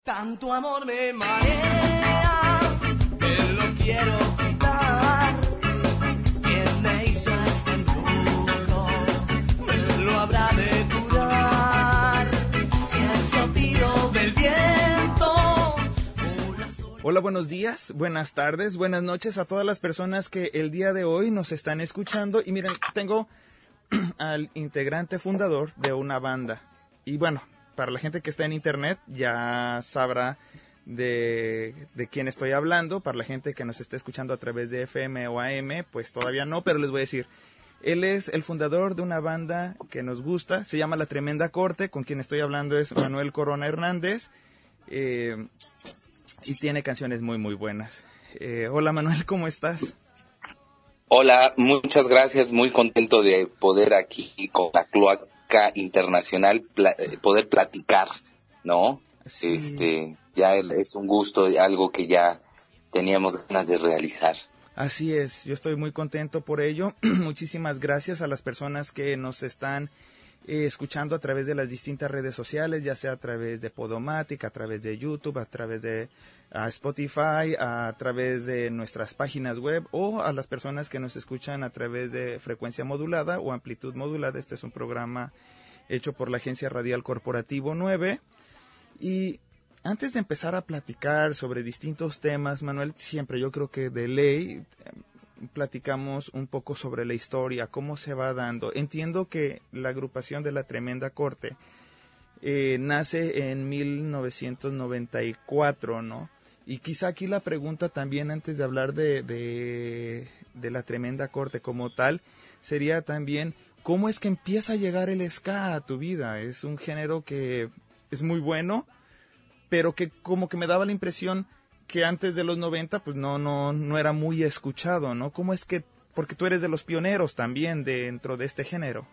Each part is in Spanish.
Tanto amor me marea, que lo quiero quitar. ¿Quién me hizo este embrujo? Me lo habrá de curar. Si el soplo del viento. Hola, buenos días, buenas tardes, buenas noches a todas las personas que el día de hoy nos están escuchando. Y miren, tengo al integrante fundador de una banda. Y bueno, para la gente que está en internet ya sabrá de quién estoy hablando. Para la gente que nos está escuchando a través de FM o AM, pues todavía no, pero les voy a decir. Él es el fundador de una banda que nos gusta, se llama La Tremenda Corte. Con quien estoy hablando es Manuel Corona Hernández, y tiene canciones muy muy buenas. Hola Manuel, ¿cómo estás? Hola, muchas gracias, muy contento de poder aquí con la Cloaca Internacional poder platicar, ¿no? Sí. Ya es un gusto, algo que ya teníamos ganas de realizar. Así es, yo estoy muy contento por ello. Muchísimas gracias a las personas que nos están escuchando a través de las distintas redes sociales, ya sea a través de Podomatic, a través de YouTube, a través de Spotify, a través de nuestras páginas web, o a las personas que nos escuchan a través de frecuencia modulada o amplitud modulada. Este es un programa hecho por la Agencia Radial Corporativo 9. Y antes de empezar a platicar sobre distintos temas, Manuel, siempre yo creo que de ley platicamos un poco sobre la historia, cómo se va dando. Entiendo que la agrupación de La Tremenda Corte nace en 1994, ¿no? Y quizá aquí la pregunta también, antes de hablar de La Tremenda Corte como tal, sería también, ¿cómo es que empieza a llegar el ska a tu vida? Es un género que es muy bueno, pero que como que me daba la impresión que antes de los 90 pues no era muy escuchado, ¿no? ¿Cómo es que, porque tú eres de los pioneros también dentro de este género?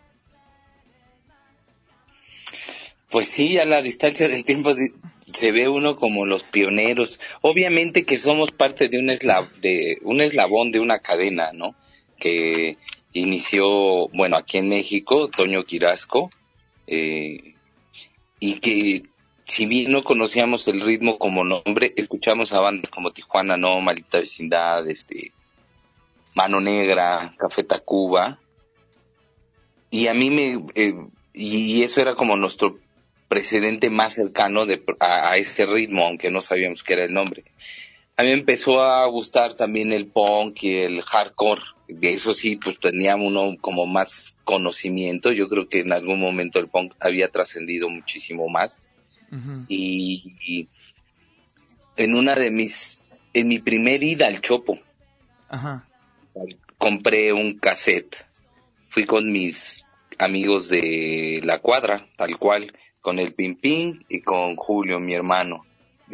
Pues sí, a la distancia del tiempo se ve uno como los pioneros. Obviamente que somos parte de un eslabón de una cadena, ¿no? Que inició, bueno, aquí en México, Toño Quirasco, y que si bien no conocíamos el ritmo como nombre, escuchamos a bandas como Tijuana No, Maldita Vecindad, Mano Negra, Café Tacuba, y a mí y eso era como nuestro precedente más cercano a ese ritmo, aunque no sabíamos qué era el nombre. A mí me empezó a gustar también el punk y el hardcore. De eso sí, pues tenía uno como más conocimiento. Yo creo que en algún momento el punk había trascendido muchísimo más. Uh-huh. Y en mi primer ida al Chopo, Ajá. compré un cassette. Fui con mis amigos de la cuadra, tal cual, con el Pimpín y con Julio, mi hermano.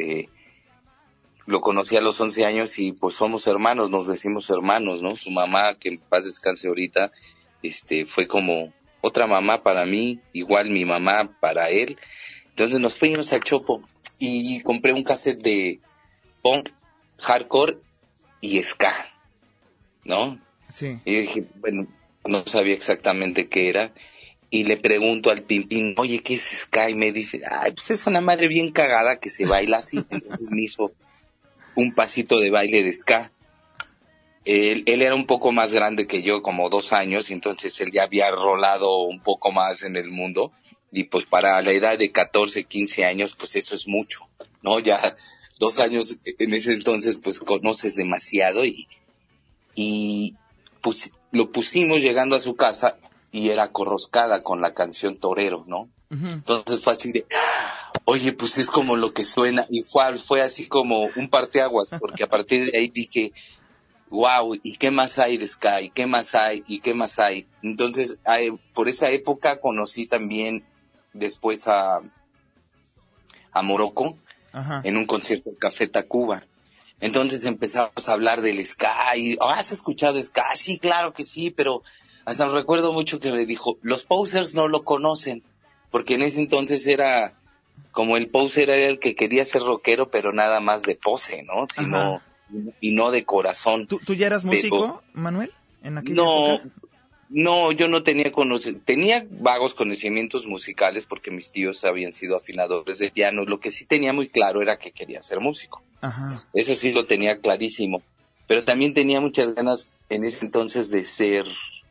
Lo conocí a los 11 años y pues somos hermanos, nos decimos hermanos, ¿no? Su mamá, que en paz descanse ahorita, fue como otra mamá para mí, igual mi mamá para él. Entonces nos fuimos al Chopo y compré un cassette de punk, hardcore y ska, ¿no? Sí. Y yo dije, bueno, no sabía exactamente qué era. Y le pregunto al Pimpín, oye, ¿qué es ska? Y me dice, ay, pues es una madre bien cagada que se baila así. Entonces me hizo un pasito de baile de ska. Él era un poco más grande que yo, como 2 años, y entonces él ya había rolado un poco más en el mundo. Y pues para la edad de 14, 15 años, pues eso es mucho, ¿no? Ya 2 años en ese entonces, pues conoces demasiado y pues lo pusimos llegando a su casa y era Corroscada con la canción Torero, ¿no? Uh-huh. Entonces fue así de, oye, pues es como lo que suena, y fue así como un parteaguas, porque a partir de ahí dije, wow, ¿y qué más hay de ska? ¿Y qué más hay? ¿Y qué más hay? Entonces, por esa época conocí también después a Morocco. Ajá. En un concierto en Café Tacuba. Entonces empezamos a hablar del ska y, ¿has escuchado ska? Sí, claro que sí, pero hasta me recuerdo mucho que me dijo, los posers no lo conocen, porque en ese entonces era como el poser era el que quería ser rockero, pero nada más de pose, ¿no? Sino, y no de corazón. ¿Tú ya eras músico, Manuel, en aquella no, época? No, yo no tenía tenía vagos conocimientos musicales porque mis tíos habían sido afinadores de piano. Lo que sí tenía muy claro era que quería ser músico. Ajá. Eso sí lo tenía clarísimo. Pero también tenía muchas ganas en ese entonces de ser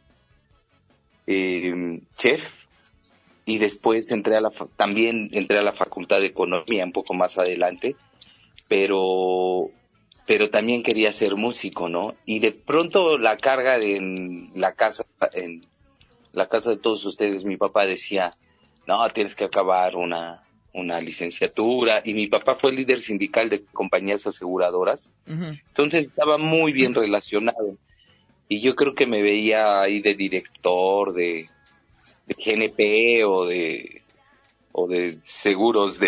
chef. Y después también entré a la Facultad de Economía un poco más adelante. Pero también quería ser músico, ¿no? Y de pronto la carga en la casa de todos ustedes, mi papá decía, no, tienes que acabar una licenciatura, y mi papá fue líder sindical de compañías aseguradoras, Ujú. entonces estaba muy bien relacionado, y yo creo que me veía ahí de director de GNP o de seguros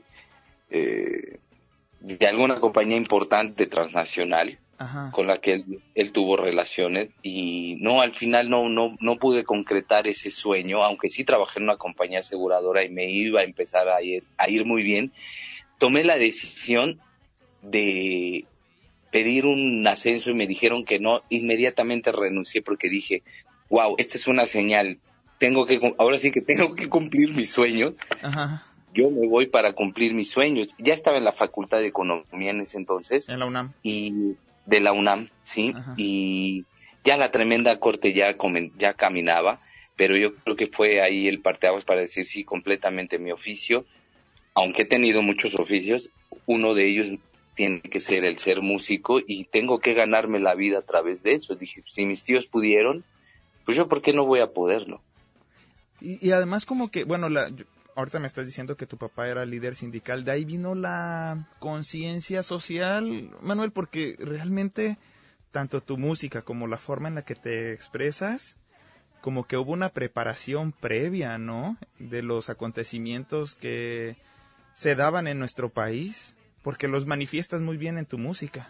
de alguna compañía importante transnacional Ajá. con la que él tuvo relaciones, y no, al final no pude concretar ese sueño, aunque sí trabajé en una compañía aseguradora y me iba a empezar a ir muy bien. Tomé la decisión de pedir un ascenso y me dijeron que no, inmediatamente renuncié porque dije, wow, esta es una señal, ahora sí que tengo que cumplir mis sueños. Ajá. Yo me voy para cumplir mis sueños. Ya estaba en la Facultad de Economía en ese entonces, En la UNAM. y de la UNAM, sí, Ajá. y ya la tremenda corte ya caminaba, pero yo creo que fue ahí el parteaguas para decir sí, completamente mi oficio, aunque he tenido muchos oficios, uno de ellos tiene que ser el ser músico, y tengo que ganarme la vida a través de eso. Dije, si mis tíos pudieron, pues yo, ¿por qué no voy a poderlo? Y además como que, bueno, ahorita me estás diciendo que tu papá era líder sindical, de ahí vino la conciencia social, Manuel, porque realmente tanto tu música como la forma en la que te expresas, como que hubo una preparación previa, ¿no? De los acontecimientos que se daban en nuestro país, porque los manifiestas muy bien en tu música.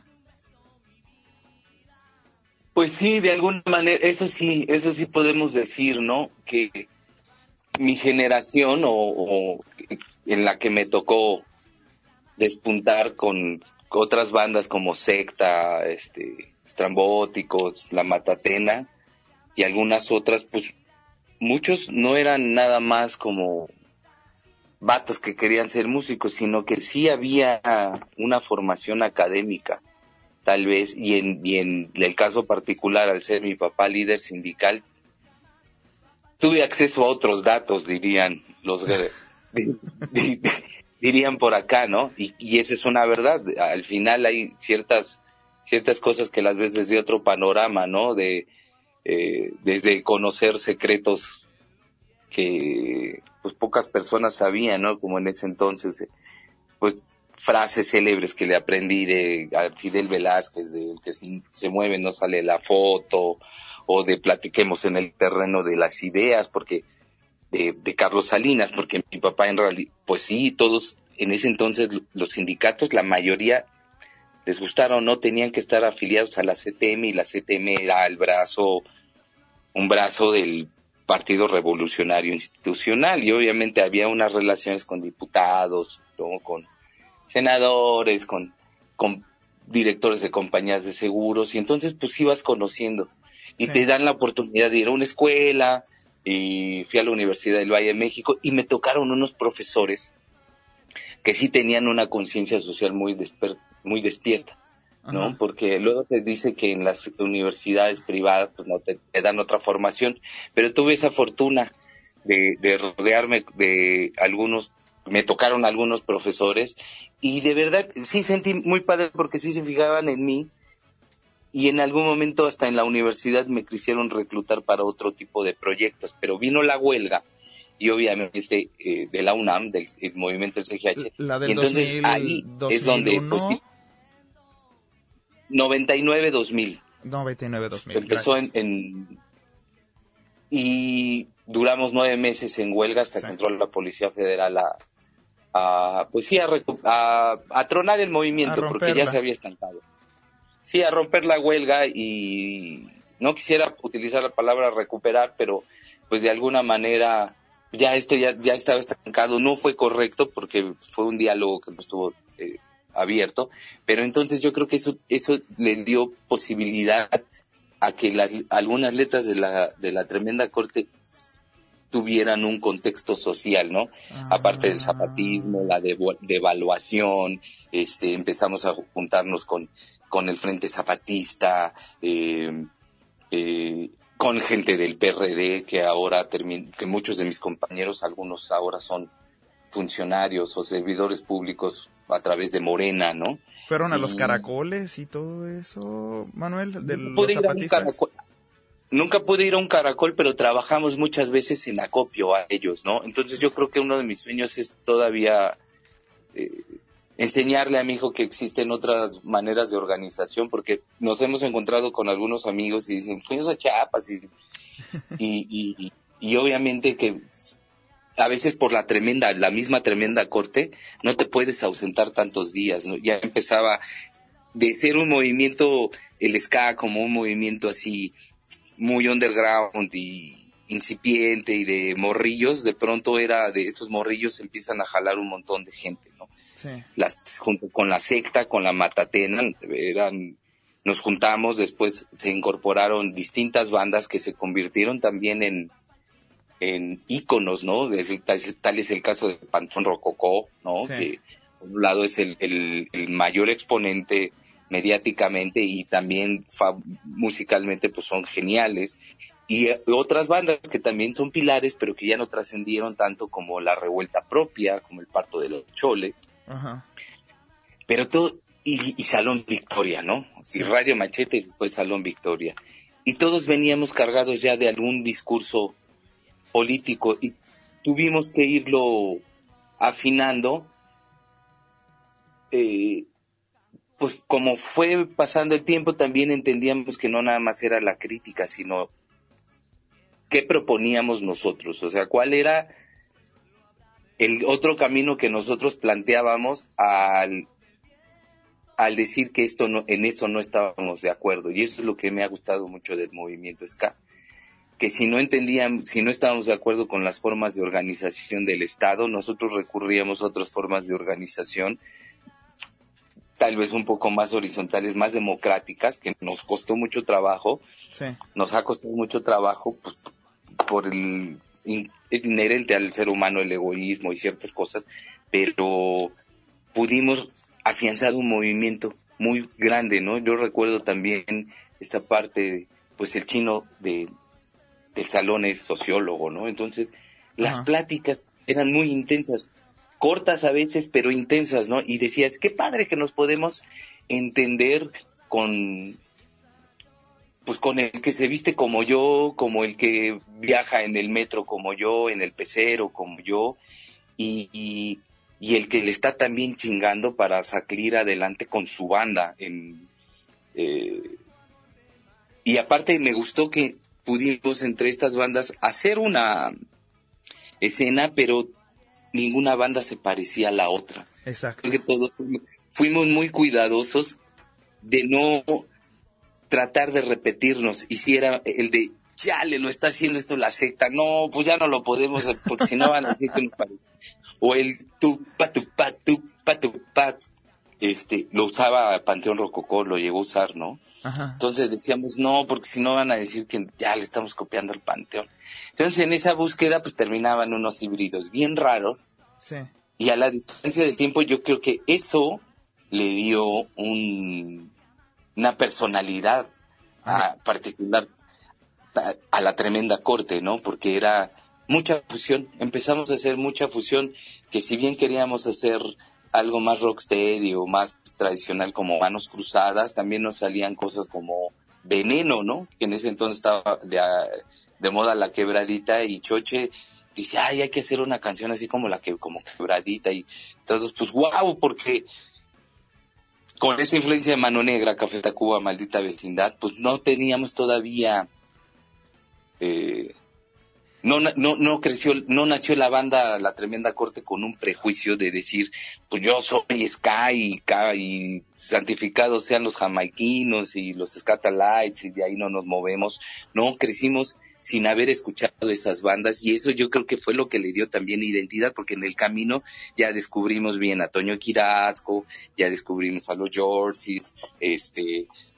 Pues sí, de alguna manera, eso sí podemos decir, ¿no? Que mi generación o en la que me tocó despuntar con otras bandas como Secta, Estrambóticos, La Matatena y algunas otras, pues muchos no eran nada más como vatos que querían ser músicos, sino que sí había una formación académica, tal vez, y en el caso particular, al ser mi papá líder sindical, tuve acceso a otros datos, dirían dirían por acá, ¿no? Y esa es una verdad. Al final hay ciertas cosas que las ves desde otro panorama, ¿no? Desde conocer secretos que pues pocas personas sabían, ¿no? Como en ese entonces, pues frases célebres que le aprendí a Fidel Velázquez, de el que se mueve no sale la foto, o de platiquemos en el terreno de las ideas, porque de Carlos Salinas, porque mi papá en realidad, pues sí, todos en ese entonces los sindicatos, la mayoría, les gustara o no, tenían que estar afiliados a la CTM, y la CTM era un brazo del Partido Revolucionario Institucional, y obviamente había unas relaciones con diputados, ¿no? Con senadores, con directores de compañías de seguros, y entonces pues ibas conociendo, y Sí. te dan la oportunidad de ir a una escuela, y fui a la Universidad del Valle de México, y me tocaron unos profesores que sí tenían una conciencia social muy despierta, ¿no? Ajá. Porque luego te dice que en las universidades privadas pues no te dan otra formación, pero tuve esa fortuna de rodearme de algunos, me tocaron algunos profesores, y de verdad sí sentí muy padre porque sí se fijaban en mí, y en algún momento hasta en la universidad me quisieron reclutar para otro tipo de proyectos, pero vino la huelga, y obviamente de la UNAM, del el movimiento del CGH, La y del entonces 2000, ahí es donde, pues 2001, sí, 99-2000, 99-2000, empezó gracias. y duramos 9 meses en huelga hasta Sí. que entró la Policía Federal pues sí, a tronar el A movimiento, porque ya se romperla. había estancado. Sí, a romper la huelga, y no quisiera utilizar la palabra recuperar, pero pues de alguna manera ya esto ya estaba estancado. No fue correcto porque fue un diálogo que no estuvo abierto, pero entonces yo creo que eso le dio posibilidad a que algunas letras de la Tremenda Corte tuvieran un contexto social, ¿no? Aparte del zapatismo, la devaluación, empezamos a juntarnos con el Frente Zapatista, con gente del PRD, que ahora que muchos de mis compañeros, algunos ahora son funcionarios o servidores públicos a través de Morena, ¿no? ¿Fueron a los caracoles y todo eso, Manuel, de los zapatistas? Nunca pude ir a un caracol, pero trabajamos muchas veces en acopio a ellos, ¿no? Entonces yo creo que uno de mis sueños es todavía enseñarle a mi hijo que existen otras maneras de organización, porque nos hemos encontrado con algunos amigos y dicen, fuimos a Chiapas y obviamente que a veces por la misma Tremenda Corte, no te puedes ausentar tantos días, ¿no? Ya empezaba de ser un movimiento, el ska, como un movimiento así muy underground y incipiente y de morrillos, de pronto era de estos morrillos empiezan a jalar un montón de gente, ¿no? Sí. Junto con la secta, con la Matatena, nos juntamos, después se incorporaron distintas bandas que se convirtieron también en íconos, ¿no? Tal es el caso de Panteón Rococó, ¿no? Sí. Que por un lado es el mayor exponente mediáticamente y también musicalmente pues son geniales, y otras bandas que también son pilares pero que ya no trascendieron tanto, como La Revuelta Propia, como el Parto de los Chole. Ajá. Pero todo, y Salón Victoria, ¿no? Sí. Y Radio Machete y después Salón Victoria, y todos veníamos cargados ya de algún discurso político y tuvimos que irlo afinando, pues como fue pasando el tiempo también entendíamos que no nada más era la crítica, sino qué proponíamos nosotros, o sea, cuál era el otro camino que nosotros planteábamos al decir que en eso no estábamos de acuerdo. Y eso es lo que me ha gustado mucho del movimiento ska, que si no estábamos de acuerdo con las formas de organización del Estado, nosotros recurríamos a otras formas de organización, tal vez un poco más horizontales, más democráticas, que nos costó mucho trabajo. Sí. Nos ha costado mucho trabajo, pues, por el inherente al ser humano, el egoísmo y ciertas cosas, pero pudimos afianzar un movimiento muy grande, ¿no? Yo recuerdo también esta parte, pues el Chino del salón es sociólogo, ¿no? Entonces, las pláticas eran muy intensas, cortas a veces, pero intensas, ¿no? Y decías, qué padre que nos podemos entender con el que se viste como yo, como el que viaja en el metro como yo, en el pecero como yo, y el que le está también chingando para salir adelante con su banda. Y aparte me gustó que pudimos entre estas bandas hacer una escena, pero ninguna banda se parecía a la otra. Exacto. Creo que todos fuimos muy cuidadosos de no tratar de repetirnos, y si era el de chale, lo está haciendo esto la secta, no, pues ya no lo podemos, porque si no van a decir que nos parece. O el tupa, lo usaba Panteón Rococó, lo llegó a usar, ¿no? Ajá. Entonces decíamos, no, porque si no van a decir que ya le estamos copiando al Panteón. Entonces en esa búsqueda pues terminaban unos híbridos bien raros. Sí. Y a la distancia del tiempo yo creo que eso le dio una personalidad particular a la Tremenda Corte, ¿no? Porque era mucha fusión, empezamos a hacer mucha fusión, que si bien queríamos hacer algo más rocksteady o más tradicional como Manos Cruzadas, también nos salían cosas como Veneno, ¿no? Que en ese entonces estaba de moda la quebradita, y Choche dice, hay que hacer una canción así como como quebradita, y todos pues guau, porque con esa influencia de Mano Negra, Café Tacuba, Maldita Vecindad, pues no teníamos todavía no creció, no nació la banda La Tremenda Corte con un prejuicio de decir, pues yo soy ska y santificados sean los jamaiquinos y los Scatalites y de ahí no nos movemos. No, crecimos sin haber escuchado esas bandas, y eso yo creo que fue lo que le dio también identidad, porque en el camino ya descubrimos bien a Toño Quirasco, ya descubrimos a los Yorsis,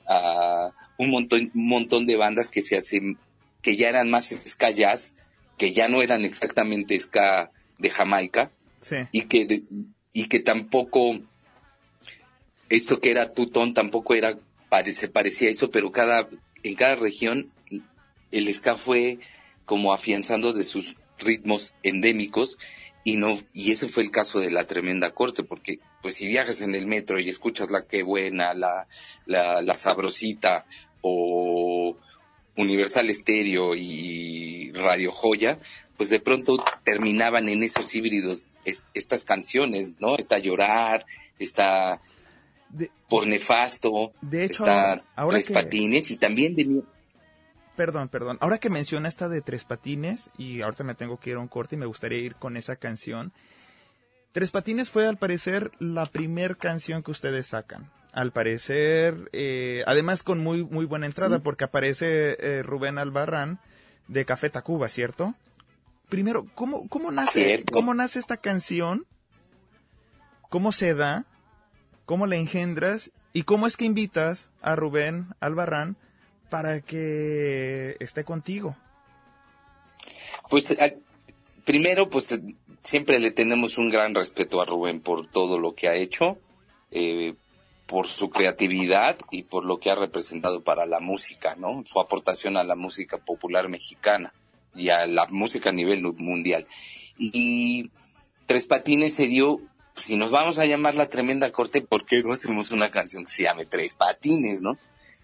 a un montón de bandas que que ya eran más ska jazz, que ya no eran exactamente ska de Jamaica, sí. y que tampoco esto que era tutón tampoco se parecía a eso, pero en cada región el ska fue como afianzando de sus ritmos endémicos, y ese fue el caso de La Tremenda Corte, porque pues si viajas en el metro y escuchas La Qué Buena, la Sabrosita o Universal Estéreo y Radio Joya, pues de pronto terminaban en esos híbridos estas canciones, ¿no? Está Llorar, está Por Nefasto, de hecho, está ahora Tres Patines, y también venía... Perdón. Ahora que menciona esta de Tres Patines, y ahorita me tengo que ir a un corte y me gustaría ir con esa canción. Tres Patines fue, al parecer, la primer canción que ustedes sacan. Al parecer, además con muy buena entrada, sí, porque aparece Rubén Albarrán de Café Tacuba, ¿cierto? Primero, ¿cómo nace esta canción? ¿Cómo se da? ¿Cómo la engendras? ¿Y cómo es que invitas a Rubén Albarrán para que esté contigo? Pues primero, pues siempre le tenemos un gran respeto a Rubén por todo lo que ha hecho, por su creatividad y por lo que ha representado para la música, ¿no? Su aportación a la música popular mexicana y a la música a nivel mundial. Y Tres Patines se dio, si nos vamos a llamar La Tremenda Corte, ¿por qué no hacemos una canción que se llame Tres Patines, no?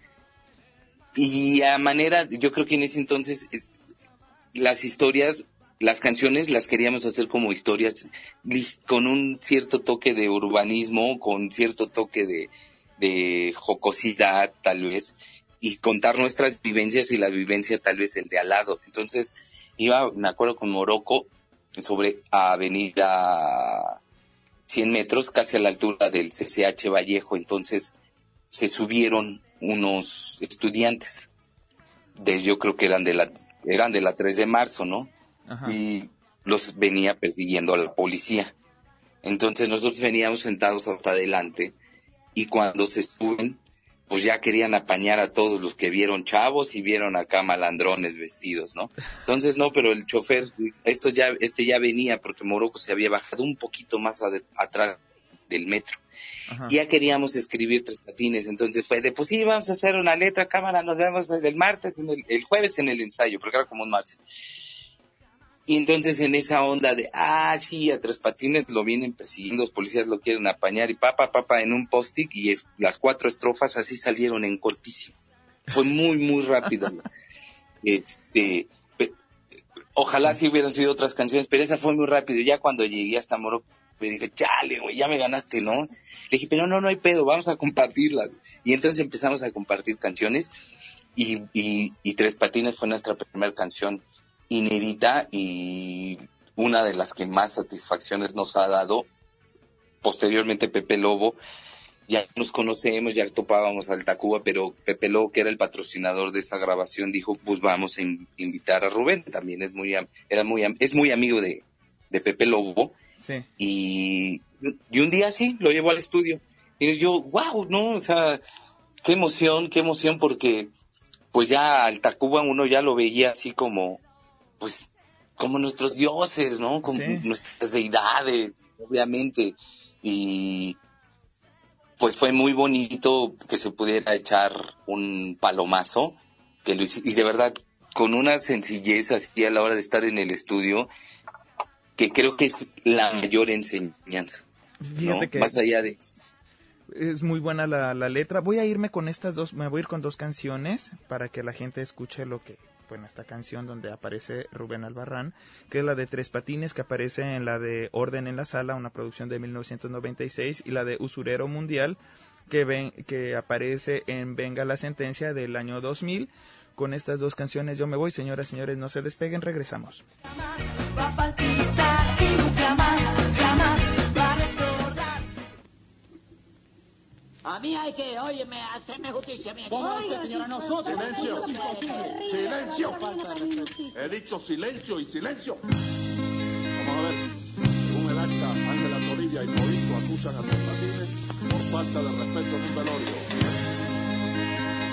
Y a manera, yo creo que en ese entonces las canciones las queríamos hacer como historias con un cierto toque de urbanismo, con cierto toque de jocosidad tal vez, y contar nuestras vivencias y la vivencia tal vez el de al lado. Entonces me acuerdo con Morocco sobre Avenida 100 metros, casi a la altura del CCH Vallejo. Entonces se subieron unos estudiantes yo creo que eran de la 3 de marzo, ¿no? Ajá. Y los venía persiguiendo a la policía. Entonces nosotros veníamos sentados hasta adelante, y cuando se suben, pues ya querían apañar a todos los que vieron chavos y vieron acá malandrones vestidos, ¿no? Entonces no, pero el chofer, este ya venía, porque Morocco se había bajado un poquito más atrás del metro. Ajá. Ya queríamos escribir Tres Patines, entonces fue pues sí, vamos a hacer una letra, cámara, nos vemos el martes, el jueves en el ensayo, porque era como un martes. Y entonces en esa onda de, sí, a Tres Patines lo vienen persiguiendo, los policías lo quieren apañar, y papá, en un post-it, y las 4 estrofas así salieron en cortísimo. Fue muy rápido. Ojalá sí hubieran sido otras canciones, pero esa fue muy rápido. Ya cuando llegué hasta Morocco, me dije, chale, güey, ya me ganaste, ¿no? Le dije, pero no hay pedo, vamos a compartirlas. Y entonces empezamos a compartir canciones, y Tres Patines fue nuestra primera canción inédita, y una de las que más satisfacciones nos ha dado. Posteriormente Pepe Lobo, ya nos conocemos, ya topábamos al Tacuba, pero Pepe Lobo, que era el patrocinador de esa grabación, dijo, pues vamos a invitar a Rubén, también es muy amigo de Pepe Lobo. Sí. Y un día sí, lo llevó al estudio, y yo, wow, no, o sea, qué emoción, porque pues ya al Tacuba uno ya lo veía así como, pues, como nuestros dioses, ¿no? Como sí, nuestras deidades, obviamente. Y pues fue muy bonito que se pudiera echar un palomazo, y de verdad, con una sencillez así a la hora de estar en el estudio, que creo que es la mayor enseñanza, ¿no? Fíjate que más allá de... Es muy buena la letra. Voy a irme con me voy a ir con 2 canciones para que la gente escuche esta canción donde aparece Rubén Albarrán, que es la de Tres Patines, que aparece en la de Orden en la Sala, una producción de 1996, y la de Usurero Mundial, que aparece en Venga la Sentencia del año 2000. Con estas 2 canciones yo me voy, señoras y señores, no se despeguen, regresamos. Va a palpitar y nunca más va a recordar. A mí hay que, óyeme, hacerme justicia. ¿Cómo usted, señora? Nosotros. Silencio. Silencio. He dicho silencio y silencio. Vamos a ver. Según el acta, Ángela Toribia y Morito acusan a Tres Patines por falta de respeto en un velorio.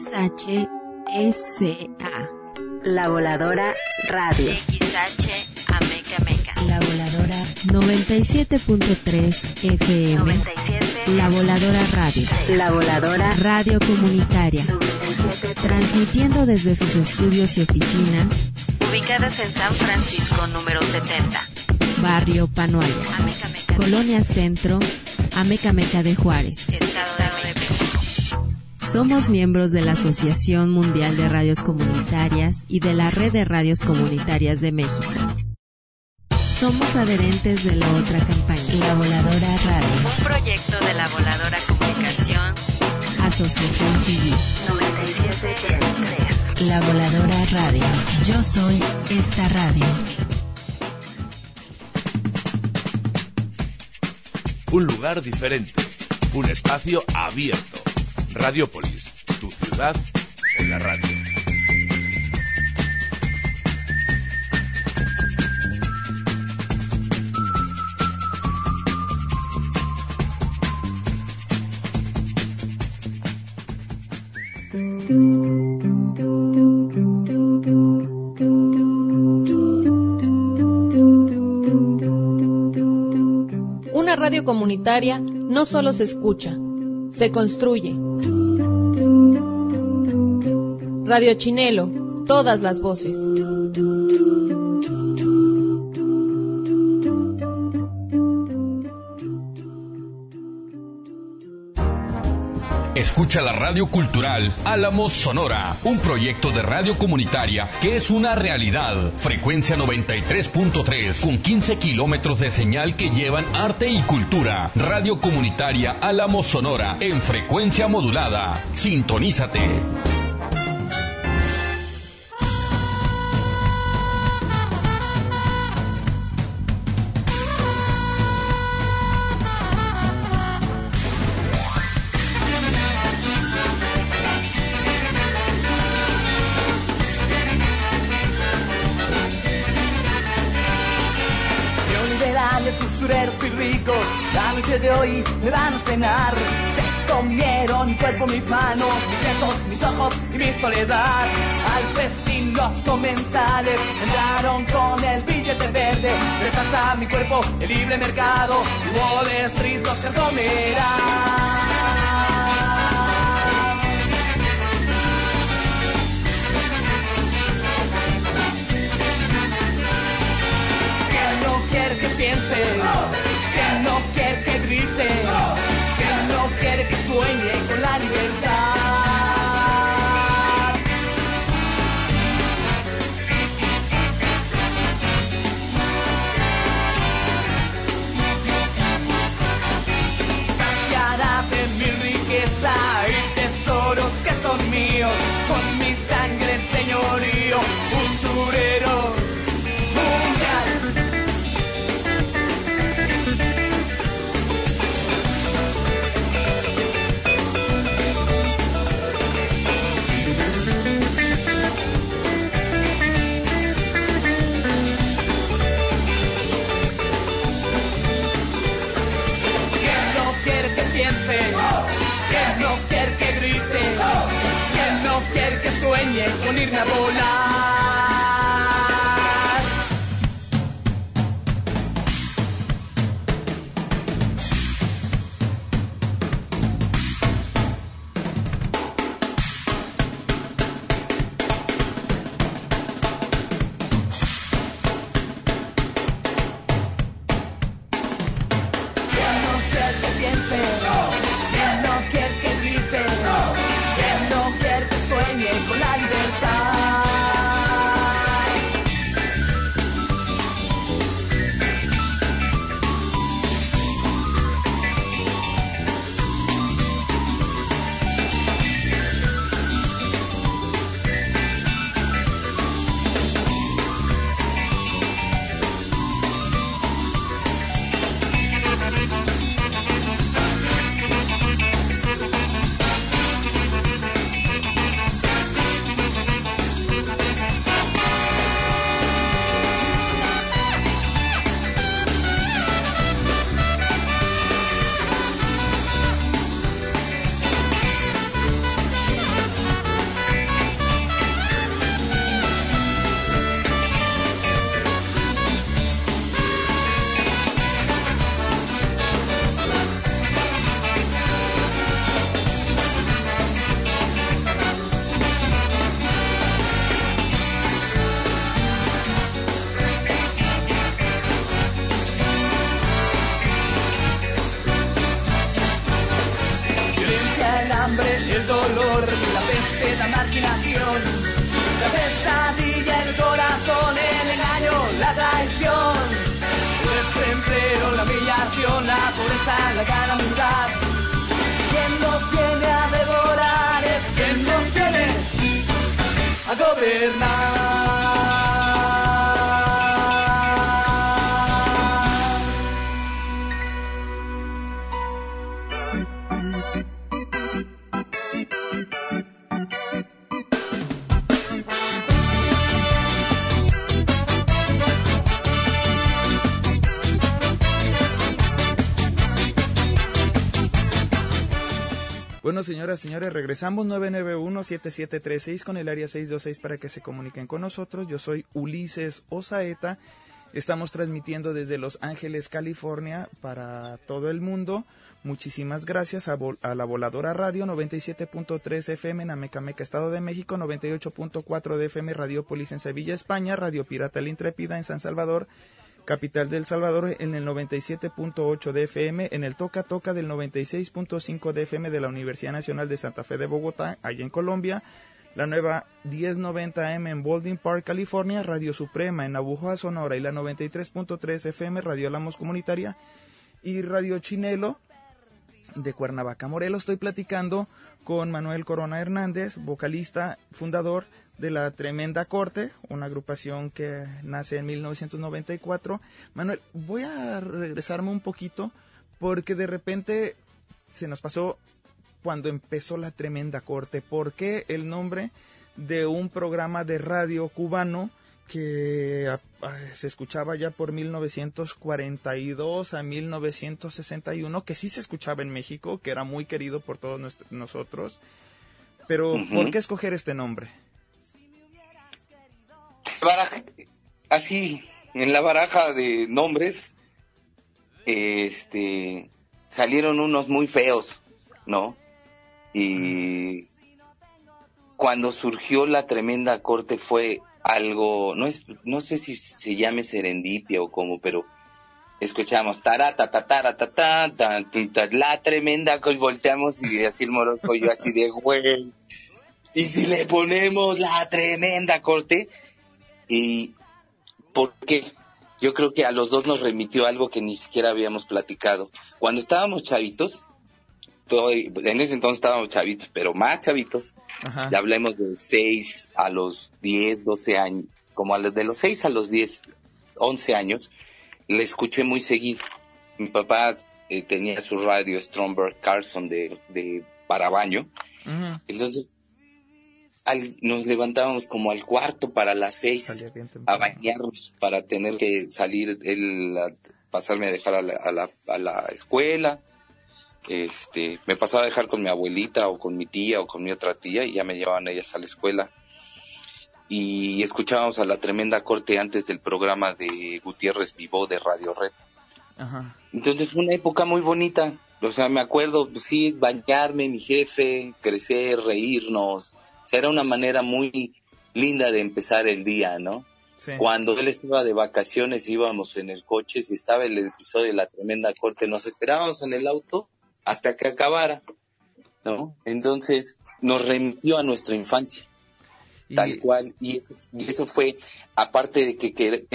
XHSA. La Voladora Radio. XH Ameca Meca. La Voladora 97.3 FM. 97. La Voladora Radio. La Voladora Radio Comunitaria. 97. Transmitiendo desde sus estudios y oficinas ubicadas en San Francisco número 70. Barrio Panoaya. Ameca Meca. Colonia Centro, Ameca Meca de Juárez. Estado de México. Somos miembros de la Asociación Mundial de Radios Comunitarias y de la Red de Radios Comunitarias de México. Somos adherentes de la otra campaña, La Voladora Radio. Un proyecto de La Voladora Comunicación, Asociación Civil 97.3. La Voladora Radio. Yo soy esta radio. Un lugar diferente, un espacio abierto. Radiopolis, tu ciudad en la radio. Una radio comunitaria no solo se escucha, se construye. Radio Chinelo, todas las voces. Escucha la radio cultural Álamos Sonora, un proyecto de radio comunitaria que es una realidad. Frecuencia 93.3 con 15 kilómetros de señal que llevan arte y cultura. Radio comunitaria Álamos Sonora en frecuencia modulada. Sintonízate. Usureros y ricos, la noche de hoy me van a cenar. Se comieron mi cuerpo, mis manos, mis besos, mis ojos y mi soledad. Al festín los comensales entraron con el billete verde. Retrasa mi cuerpo el libre mercado, Wall Street los carcomerá. Quiere que piense, que no quiere que grite, que no quiere que sueñe con la libertad. Saciará de mi riqueza y tesoros que son míos, con mi sangre señorío, usurero mundial. Que no quiere que grite, que no quiere que sueñe con irme a volar. Con la libertad. la marginación, la pesadilla, el corazón, el engaño, la traición, el desempleo, la humillación, la pobreza, la calamidad. Quien nos viene a devorar es quien nos viene a gobernar. Bueno, señoras, señores, regresamos 991-7736 con el área 626 para que se comuniquen con nosotros. Yo soy Ulises Osaeta. Estamos transmitiendo desde Los Ángeles, California, para todo el mundo. Muchísimas gracias a La Voladora Radio, 97.3 FM en Amecameca, Estado de México, 98.4 de FM Radiopolis en Sevilla, España, Radio Pirata La Intrépida en San Salvador, capital del Salvador, en el 97.8 de FM, en el Toca Toca del 96.5 de FM de la Universidad Nacional de Santa Fe de Bogotá, allá en Colombia, la nueva 1090 AM en Baldwin Park, California, Radio Suprema en Navojoa, Sonora, y la 93.3 FM Radio Alamos Comunitaria y Radio Chinelo de Cuernavaca, Morelos. Estoy platicando con Manuel Corona Hernández, vocalista, fundador de La Tremenda Corte, una agrupación que nace en 1994. Manuel, voy a regresarme un poquito porque de repente se nos pasó cuando empezó La Tremenda Corte. ¿Por qué el nombre de un programa de radio cubano que se escuchaba ya por 1942 a 1961, que sí se escuchaba en México, que era muy querido por todos nosotros? Pero, ¿por qué escoger este nombre? Así, en la baraja de nombres, salieron unos muy feos, ¿no? Y cuando surgió La Tremenda Corte fue algo, no sé si se llame serendipia o cómo, pero escuchamos La Tremenda Corte, volteamos y así el Morocco, yo así de güey, y si le ponemos La Tremenda Corte, y ¿por qué? Yo creo que a los dos nos remitió algo que ni siquiera habíamos platicado. Cuando estábamos chavitos, en ese entonces estábamos chavitos, pero más chavitos, ya hablemos de 6 a los 10, 12 años, como de los 6 a los 10, 11 años, le escuché muy seguido. Mi papá tenía su radio Stromberg Carlson de para baño, entonces nos levantábamos como al cuarto para las 6 a bañarnos para tener que salir, pasarme a dejar a la escuela. Me pasaba a dejar con mi abuelita o con mi tía o con mi otra tía y ya me llevaban ellas a la escuela. Y escuchábamos a La Tremenda Corte antes del programa de Gutiérrez Vivó de Radio Red. Entonces fue una época muy bonita. O sea, me acuerdo, pues sí, bañarme, mi jefe, crecer, reírnos. O sea, era una manera muy linda de empezar el día, ¿no? Sí. Cuando él estaba de vacaciones íbamos en el coche, si estaba el episodio de La Tremenda Corte, nos esperábamos en el auto hasta que acabara, ¿no? Entonces nos remitió a nuestra infancia, tal cual, y eso fue, aparte de que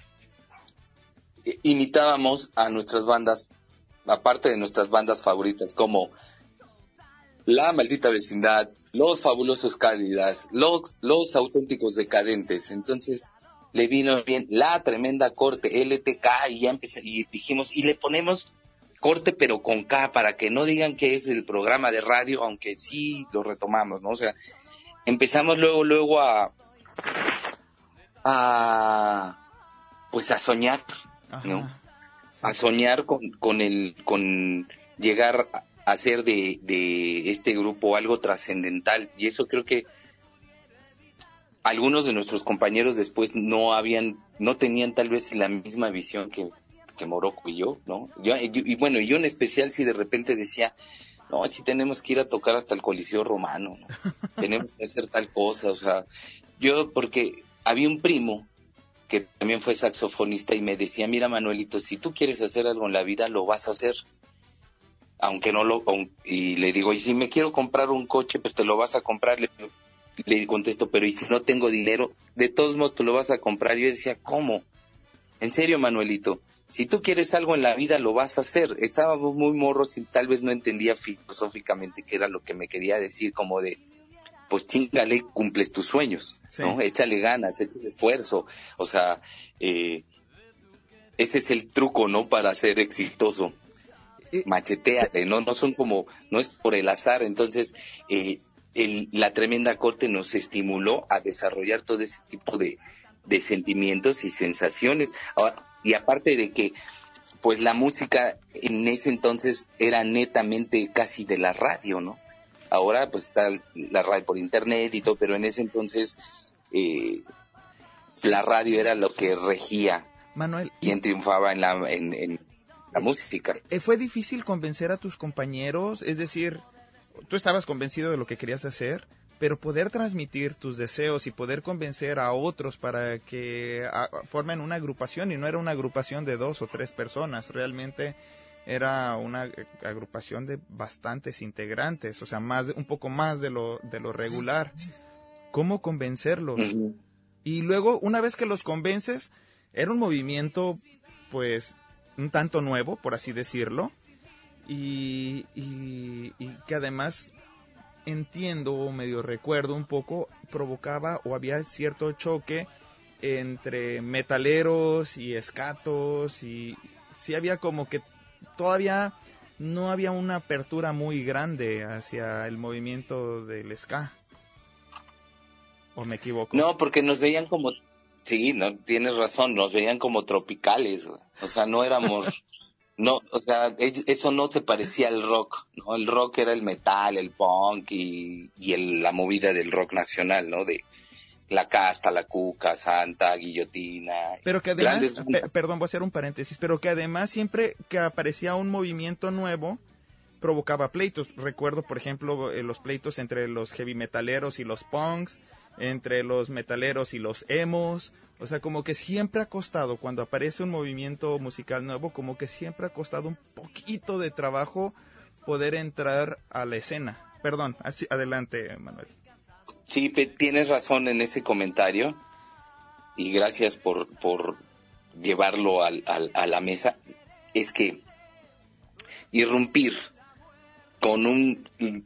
imitábamos a nuestras bandas, aparte de nuestras bandas favoritas, como La Maldita Vecindad, Los Fabulosos Cálidas, los Auténticos Decadentes. Entonces le vino bien La Tremenda Corte, LTK, y ya empecé, y dijimos, y le ponemos corte pero con K, para que no digan que es el programa de radio, aunque sí lo retomamos, ¿no? O sea, empezamos luego a soñar, ¿no? A soñar con llegar a hacer de este grupo algo trascendental, y eso creo que algunos de nuestros compañeros después no tenían tal vez la misma visión que Morocco y yo, ¿no? Yo en especial, si de repente decía, no, si tenemos que ir a tocar hasta el Coliseo Romano, ¿no? Tenemos que hacer tal cosa, o sea, porque había un primo que también fue saxofonista y me decía, mira, Manuelito, si tú quieres hacer algo en la vida, lo vas a hacer, y le digo, y si me quiero comprar un coche, pues te lo vas a comprar. le contesto, pero ¿y si no tengo dinero? De todos modos tú lo vas a comprar. Yo decía, ¿cómo? En serio, Manuelito, si tú quieres algo en la vida, lo vas a hacer. Estábamos muy morros y tal vez no entendía filosóficamente qué era lo que me quería decir, como de, pues chíngale, cumples tus sueños, ¿no? Échale ganas, échale esfuerzo. O sea, ese es el truco, ¿no? Para ser exitoso. Macheteate, no son como, no es por el azar. Entonces, la tremenda corte nos estimuló a desarrollar todo ese tipo de sentimientos y sensaciones. Y aparte de que, pues la música en ese entonces era netamente casi de la radio, ¿no? Ahora pues está la radio por internet y todo, pero en ese entonces la radio era lo que regía. Manuel, quien triunfaba en la música. ¿Fue difícil convencer a tus compañeros? Es decir, tú estabas convencido de lo que querías hacer, pero poder transmitir tus deseos y poder convencer a otros para que formen una agrupación, y no era una agrupación de 2 o 3 personas, realmente era una agrupación de bastantes integrantes, o sea, un poco más de lo regular. ¿Cómo convencerlos? Uh-huh. Y luego, una vez que los convences, era un movimiento, pues, un tanto nuevo, por así decirlo, y que además, entiendo o medio recuerdo un poco, provocaba o había cierto choque entre metaleros y escatos, y sí había como que todavía no había una apertura muy grande hacia el movimiento del ska. ¿O me equivoco? No, porque nos veían como... Sí, no, tienes razón, nos veían como tropicales, güey. O sea, no éramos... No, o sea, eso no se parecía al rock, ¿no? El rock era el metal, el punk y la movida del rock nacional, ¿no? De La Casta, La Cuca, Santa, Guillotina. Pero que además, perdón, voy a hacer un paréntesis, pero que además siempre que aparecía un movimiento nuevo, provocaba pleitos. Recuerdo, por ejemplo, los pleitos entre los heavy metaleros y los punks, entre los metaleros y los emos. O sea, como que siempre ha costado, cuando aparece un movimiento musical nuevo, como que siempre ha costado un poquito de trabajo poder entrar a la escena. Perdón, así, adelante, Manuel. Sí, tienes razón en ese comentario, y gracias por llevarlo a la mesa. Es que irrumpir con un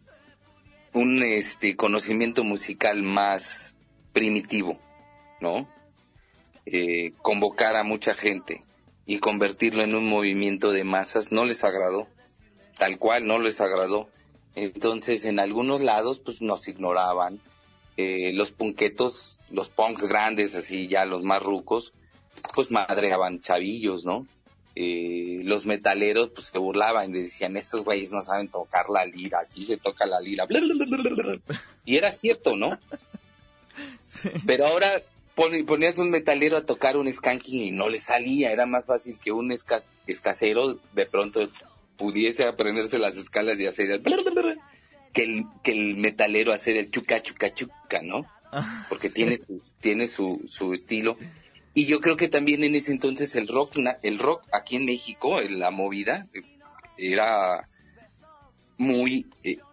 conocimiento musical más primitivo, ¿no? Convocar a mucha gente y convertirlo en un movimiento de masas no les agradó, tal cual no les agradó. Entonces, en algunos lados, pues nos ignoraban. Los punquetos, los punks grandes, así ya los más rucos, pues madreaban chavillos, ¿no? Los metaleros, pues se burlaban y decían, estos güeyes no saben tocar la lira, así se toca la lira. Y era cierto, ¿no? Sí. Pero ahora ponías un metalero a tocar un skanking y no le salía. Era más fácil que un escasero de pronto pudiese aprenderse las escalas y hacer el... que el metalero hacer el chuca, chuca, chuca, ¿no? Porque tiene su estilo. Y yo creo que también en ese entonces el rock aquí en México, la movida, era muy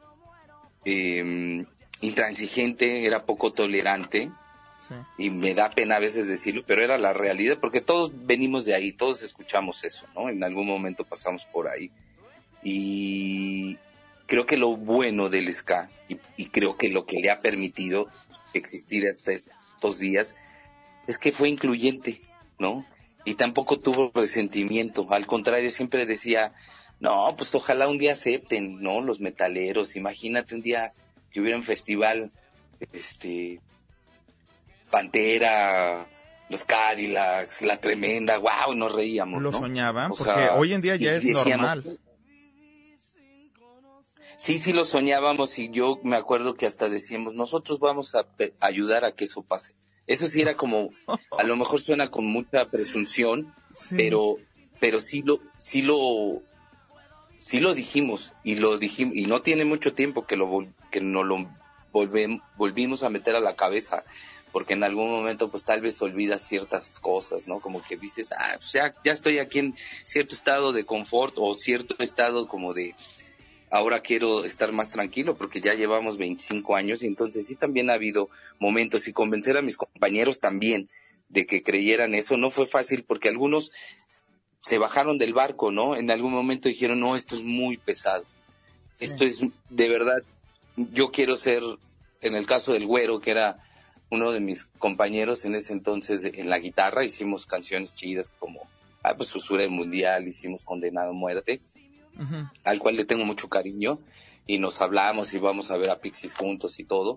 intransigente, era poco tolerante. Sí. Y me da pena a veces decirlo, pero era la realidad, porque todos venimos de ahí, todos escuchamos eso, ¿no? En algún momento pasamos por ahí. Y creo que lo bueno del ska, y creo que lo que le ha permitido existir hasta estos días, es que fue incluyente, ¿no? Y tampoco tuvo resentimiento, al contrario, siempre decía, no, pues ojalá un día acepten, ¿no? Los metaleros, imagínate un día que hubiera un festival, Pantera, los Cadillacs, La Tremenda, wow, nos reíamos, ¿no? Lo soñaban, porque hoy en día ya es normal. Sí, lo soñábamos, y yo me acuerdo que hasta decíamos, nosotros vamos a ayudar a que eso pase. Eso sí era como, a lo mejor suena con mucha presunción, sí. pero sí lo dijimos, y no tiene mucho tiempo que nos lo volvimos a meter a la cabeza, porque en algún momento pues tal vez olvidas ciertas cosas, ¿no? Como que dices, pues ya estoy aquí en cierto estado de confort, o cierto estado como de ahora quiero estar más tranquilo porque ya llevamos 25 años y entonces sí también ha habido momentos y convencer a mis compañeros también de que creyeran eso no fue fácil porque algunos se bajaron del barco, ¿no? En algún momento dijeron, no, esto es muy pesado, sí. Esto es de verdad, yo quiero ser, en el caso del Güero, que era uno de mis compañeros en ese entonces en la guitarra, hicimos canciones chidas como pues Susura Mundial, hicimos Condenado a Muerte, uh-huh. Al cual le tengo mucho cariño y nos hablamos y vamos a ver a Pixies juntos y todo.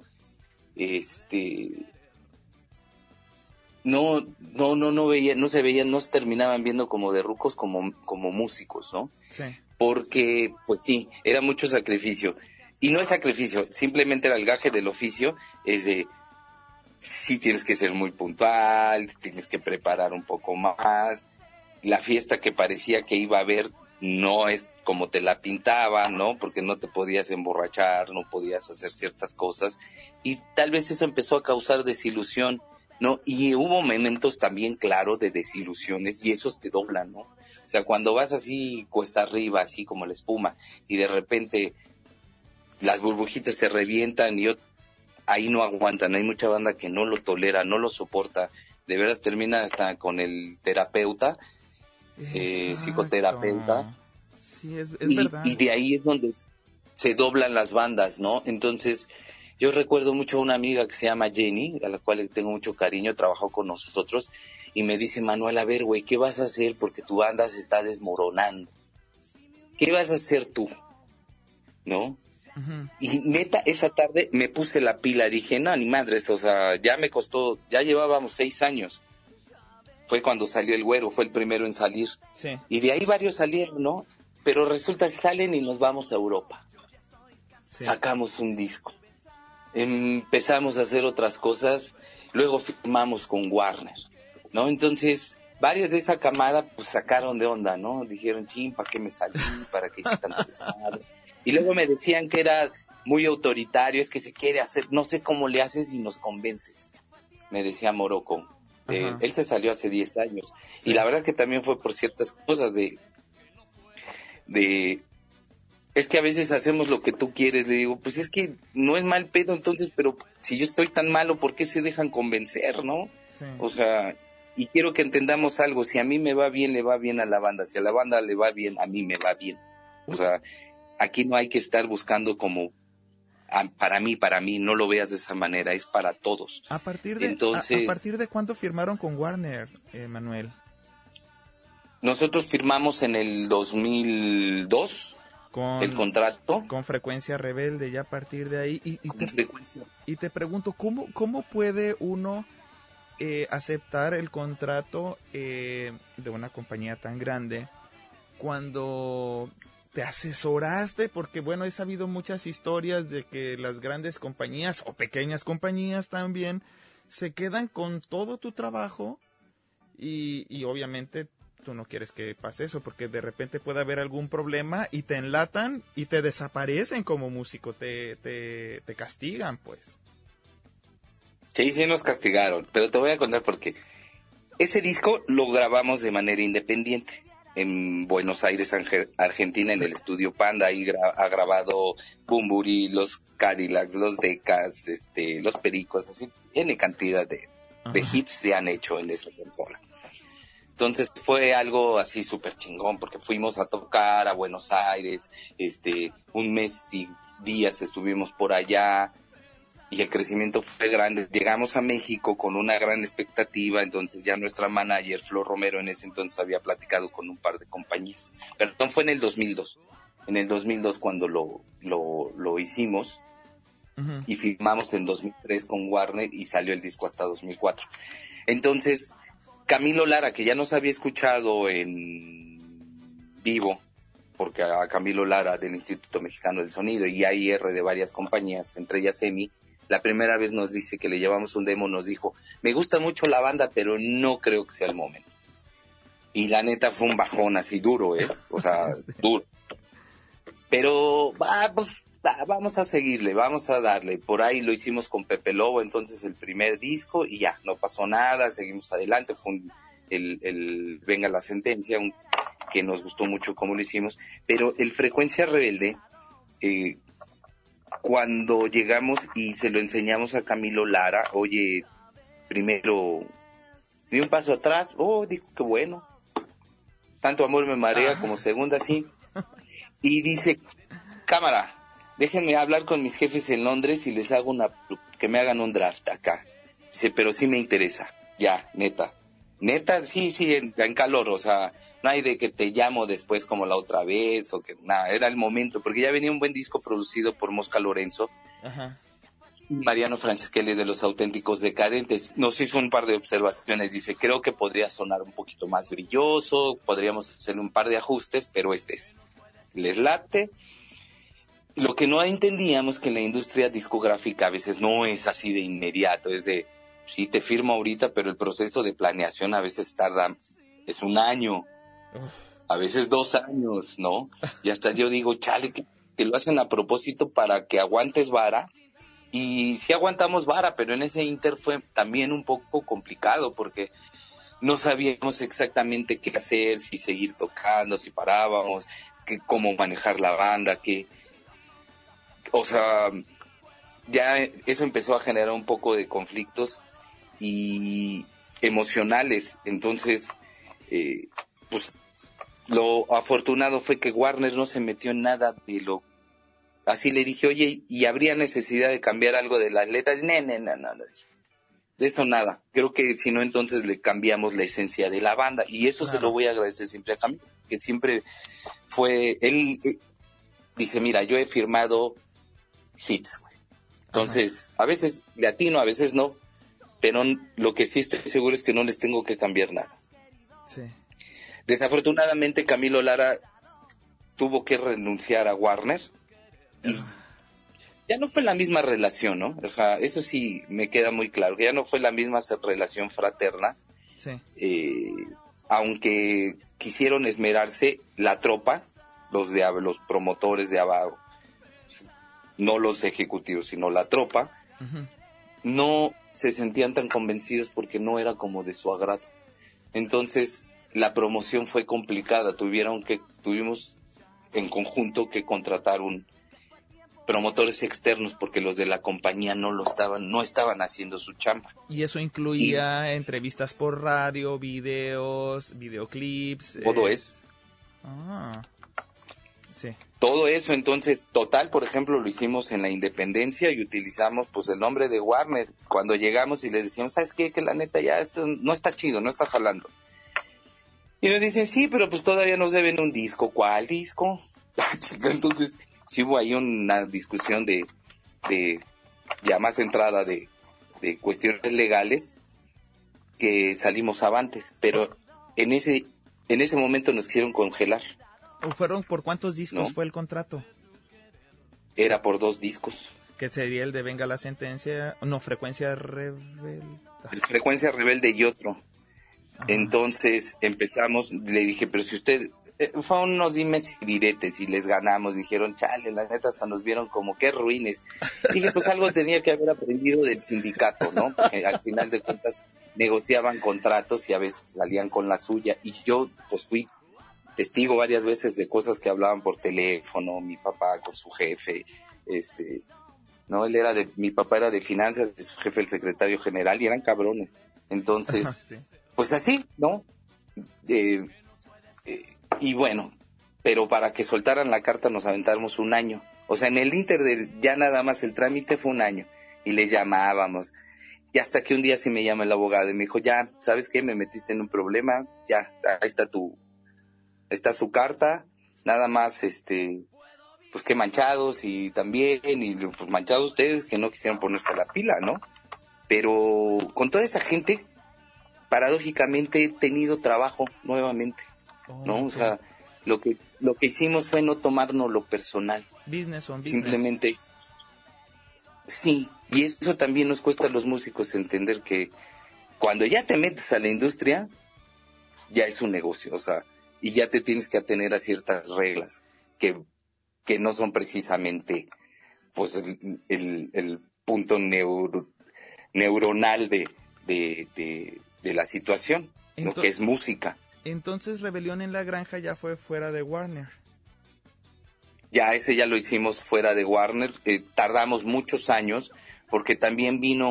No se terminaban viendo como de rucos como músicos, ¿no? Sí. Porque, pues sí, era mucho sacrificio. Y no es sacrificio, simplemente era el gaje del oficio, es de, sí tienes que ser muy puntual, tienes que preparar un poco más, la fiesta que parecía que iba a haber no es como te la pintaban, ¿no? Porque no te podías emborrachar, no podías hacer ciertas cosas, y tal vez eso empezó a causar desilusión, ¿no? Y hubo momentos también, claro, de desilusiones, y esos te doblan, ¿no? O sea, cuando vas así cuesta arriba, así como la espuma, y de repente las burbujitas se revientan y ahí no aguantan, hay mucha banda que no lo tolera, no lo soporta, de veras termina hasta con el terapeuta, psicoterapeuta, sí, es verdad. Y de ahí es donde se doblan las bandas, ¿no? Entonces, yo recuerdo mucho a una amiga que se llama Jenny, a la cual le tengo mucho cariño, trabajó con nosotros, y me dice, Manuel, a ver, güey, ¿qué vas a hacer? Porque tu banda se está desmoronando. ¿Qué vas a hacer tú? ¿No? Uh-huh. Y neta, esa tarde me puse la pila, dije, no, ni madres, o sea, ya me costó, ya llevábamos 6 años. Fue cuando salió el Güero, fue el primero en salir. Sí. Y de ahí varios salieron, ¿no? Pero resulta que salen y nos vamos a Europa. Sí. Sacamos un disco. Empezamos a hacer otras cosas, luego firmamos con Warner, ¿no? Entonces, varios de esa camada, pues sacaron de onda, ¿no? Dijeron, chin, ¿para qué me salí? ¿Para qué hice tanto desmadre? Y luego me decían que era muy autoritario, es que se quiere hacer, no sé cómo le haces y nos convences, me decía Morocco. Él se salió hace 10 años. Sí. Y la verdad que también fue por ciertas cosas de es que a veces hacemos lo que tú quieres. Le digo, pues es que no es mal pedo entonces, pero si yo estoy tan malo, ¿por qué se dejan convencer, no? Sí. O sea, y quiero que entendamos algo, si a mí me va bien, le va bien a la banda, si a la banda le va bien, a mí me va bien. O sea, aquí no hay que estar buscando como para mí, no lo veas de esa manera, es para todos. ¿A partir de cuándo firmaron con Warner, Manuel? Nosotros firmamos en el 2002 el contrato. Con Frecuencia Rebelde, ya a partir de ahí. Frecuencia. Y te pregunto, ¿cómo puede uno aceptar el contrato de una compañía tan grande cuando te asesoraste? Porque bueno, he sabido muchas historias de que las grandes compañías o pequeñas compañías también se quedan con todo tu trabajo y obviamente tú no quieres que pase eso porque de repente puede haber algún problema y te enlatan y te desaparecen como músico, te castigan, pues. Sí nos castigaron, pero te voy a contar por qué. Ese disco lo grabamos de manera independiente en Buenos Aires, Argentina, en el estudio Panda. Ahí ha grabado Bumburi, los Cadillacs, los Decas, los Pericos, así, N cantidad de hits se han hecho en esa temporada. Entonces fue algo así súper chingón, porque fuimos a tocar a Buenos Aires, un mes y días estuvimos por allá, y el crecimiento fue grande. Llegamos a México con una gran expectativa, entonces ya nuestra manager, Flor Romero, en ese entonces había platicado con un par de compañías. Perdón, fue en el 2002. En el 2002 cuando lo hicimos, uh-huh. Y firmamos en 2003 con Warner y salió el disco hasta 2004. Entonces, Camilo Lara, que ya nos había escuchado en vivo, porque a Camilo Lara del Instituto Mexicano del Sonido y AIR de varias compañías, entre ellas EMI, la primera vez nos dice que le llevamos un demo, nos dijo, me gusta mucho la banda, pero no creo que sea el momento. Y la neta fue un bajón así duro, o sea, duro. Pero, vamos a seguirle, vamos a darle. Por ahí lo hicimos con Pepe Lobo, entonces el primer disco, y ya, no pasó nada, seguimos adelante. Fue el Venga la Sentencia, que nos gustó mucho cómo lo hicimos. Pero el Frecuencia Rebelde cuando llegamos y se lo enseñamos a Camilo Lara, oye, primero di un paso atrás, dijo que bueno, tanto amor me marea, como segunda, sí, y dice, cámara, déjenme hablar con mis jefes en Londres y les hago que me hagan un draft acá. Dice, pero sí me interesa, ya, neta, sí, en calor, o sea, no hay de que te llamo después como la otra vez, o que nada, era el momento, porque ya venía un buen disco producido por Mosca Lorenzo, Ajá. Mariano Francisquelli de Los Auténticos Decadentes. Nos hizo un par de observaciones, dice, creo que podría sonar un poquito más brilloso, podríamos hacer un par de ajustes, pero les late. Lo que no entendíamos que en la industria discográfica a veces no es así de inmediato, es de, sí te firmo ahorita, pero el proceso de planeación a veces es un año, a veces 2 años, ¿no? Y hasta yo digo, chale, que lo hacen a propósito para que aguantes vara, y sí aguantamos vara, pero en ese inter fue también un poco complicado, porque no sabíamos exactamente qué hacer, si seguir tocando, si parábamos, cómo manejar la banda, o sea, ya eso empezó a generar un poco de conflictos y emocionales. Entonces, pues lo afortunado fue que Warner no se metió en nada de lo. Así le dije, oye, ¿y habría necesidad de cambiar algo de las letras? No, de eso nada. Creo que si no, entonces le cambiamos la esencia de la banda, y eso claro. Se lo voy a agradecer siempre a Camilo, que siempre fue, él dice, mira, yo he firmado hits, güey. Entonces, a veces le atino, a veces no, pero lo que sí estoy seguro es que no les tengo que cambiar nada. Sí. Desafortunadamente, Camilo Lara tuvo que renunciar a Warner y ya no fue la misma relación, ¿no? O sea, eso sí me queda muy claro, que ya no fue la misma relación fraterna. Sí. Aunque quisieron esmerarse la tropa, los promotores de abajo, no los ejecutivos, sino la tropa, no se sentían tan convencidos porque no era como de su agrado. Entonces, la promoción fue complicada. Tuvimos en conjunto que contratar promotores externos porque los de la compañía no estaban haciendo su chamba. Y eso incluía entrevistas por radio, videoclips. Todo eso. Sí. Todo eso, entonces, total, por ejemplo, lo hicimos en la Independencia y utilizamos pues el nombre de Warner. Cuando llegamos y les decíamos, ¿sabes qué? Que la neta ya esto no está chido, no está jalando. Y nos dicen, sí, pero pues todavía nos deben un disco. ¿Cuál disco? Entonces, sí hubo ahí una discusión de ya más entrada de cuestiones legales, que salimos avantes, pero en ese momento nos quisieron congelar. ¿Fueron por cuántos discos fue el contrato? Era por 2 discos. ¿Qué sería el de Venga la Sentencia? No, Frecuencia Rebelde. Frecuencia Rebelde y otro. Ajá. Entonces empezamos, le dije, pero si usted... fue unos dimes y diretes y les ganamos. Dijeron, chale, la neta hasta nos vieron como que ruines. Dije, pues algo tenía que haber aprendido del sindicato, ¿no? Porque al final de cuentas negociaban contratos y a veces salían con la suya. Y yo pues fui testigo varias veces de cosas que hablaban por teléfono, mi papá con su jefe, no, mi papá era de finanzas, su jefe el secretario general, y eran cabrones. Entonces, sí. Pues así, ¿no? Y bueno, pero para que soltaran la carta nos aventamos 1 año. O sea, en el inter ya nada más el trámite fue 1 año, y les llamábamos. Y hasta que un día sí me llama el abogado y me dijo, ya, ¿sabes qué? Me metiste en un problema, ya, ahí está su carta, nada más, pues que manchados, y también, y pues manchados ustedes que no quisieron ponerse a la pila, ¿no? Pero con toda esa gente, paradójicamente he tenido trabajo nuevamente, ¿no? O sea, lo que hicimos fue no tomarnos lo personal. Business on business. Simplemente, sí, y eso también nos cuesta a los músicos entender que cuando ya te metes a la industria, ya es un negocio, o sea, y ya te tienes que atener a ciertas reglas que no son precisamente pues el punto neuronal de la situación, lo que es música. Entonces Rebelión en la Granja ya fue fuera de Warner. Ya ese ya lo hicimos fuera de Warner. Tardamos muchos años porque también vino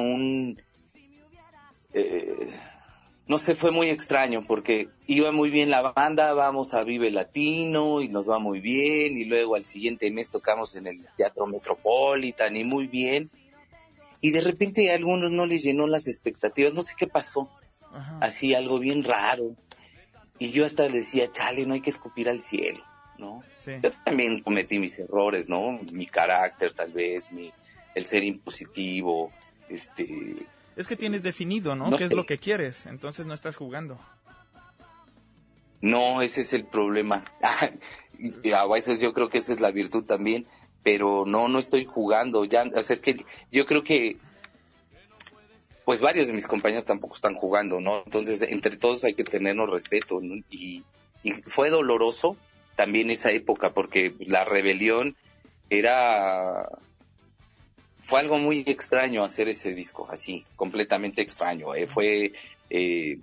no sé, fue muy extraño porque iba muy bien la banda, vamos a Vive Latino y nos va muy bien, y luego al siguiente mes tocamos en el Teatro Metropolitan y muy bien, y de repente a algunos no les llenó las expectativas, no sé qué pasó. Ajá. Así algo bien raro, y yo hasta le decía, chale, no hay que escupir al cielo, ¿no? Sí. Yo también cometí mis errores, ¿no? Mi carácter tal vez, el ser impositivo, Es que tienes definido, ¿no? ¿Qué es lo que quieres? Entonces no estás jugando. No, ese es el problema. A veces yo creo que esa es la virtud también, pero no estoy jugando. Ya, o sea, es que yo creo que pues varios de mis compañeros tampoco están jugando, ¿no? Entonces, entre todos hay que tenernos respeto, ¿no? Y fue doloroso también esa época, porque la rebelión fue algo muy extraño hacer ese disco, así, completamente extraño. Fue en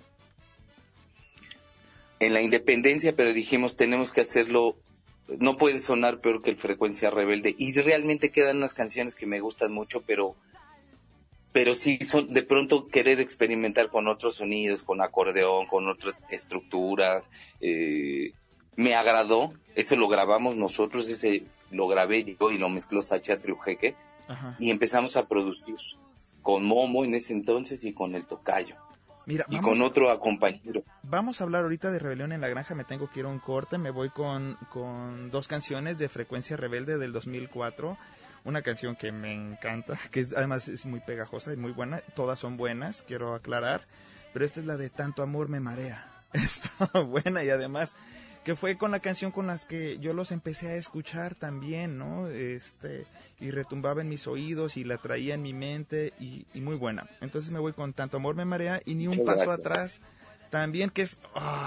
la Independencia, pero dijimos, tenemos que hacerlo, no puede sonar peor que el Frecuencia Rebelde. Y realmente quedan unas canciones que me gustan mucho, pero sí son de pronto querer experimentar con otros sonidos, con acordeón, con otras estructuras. Me agradó, ese lo grabamos nosotros, ese lo grabé yo y lo mezcló Sacha Triujeque. Ajá. Y empezamos a producir con Momo en ese entonces y con el tocayo. Mira, y con otro acompañero. Vamos a hablar ahorita de Rebelión en la Granja. Me tengo que ir a un corte. Me voy con 2 canciones de Frecuencia Rebelde del 2004. Una canción que me encanta, que además es muy pegajosa y muy buena. Todas son buenas, quiero aclarar. Pero esta es la de Tanto Amor Me Marea. Está buena, y además que fue con la canción con las que yo los empecé a escuchar también, ¿no? Y retumbaba en mis oídos y la traía en mi mente, y muy buena. Entonces me voy con Tanto Amor Me Marea y Ni un Paso Atrás también, que es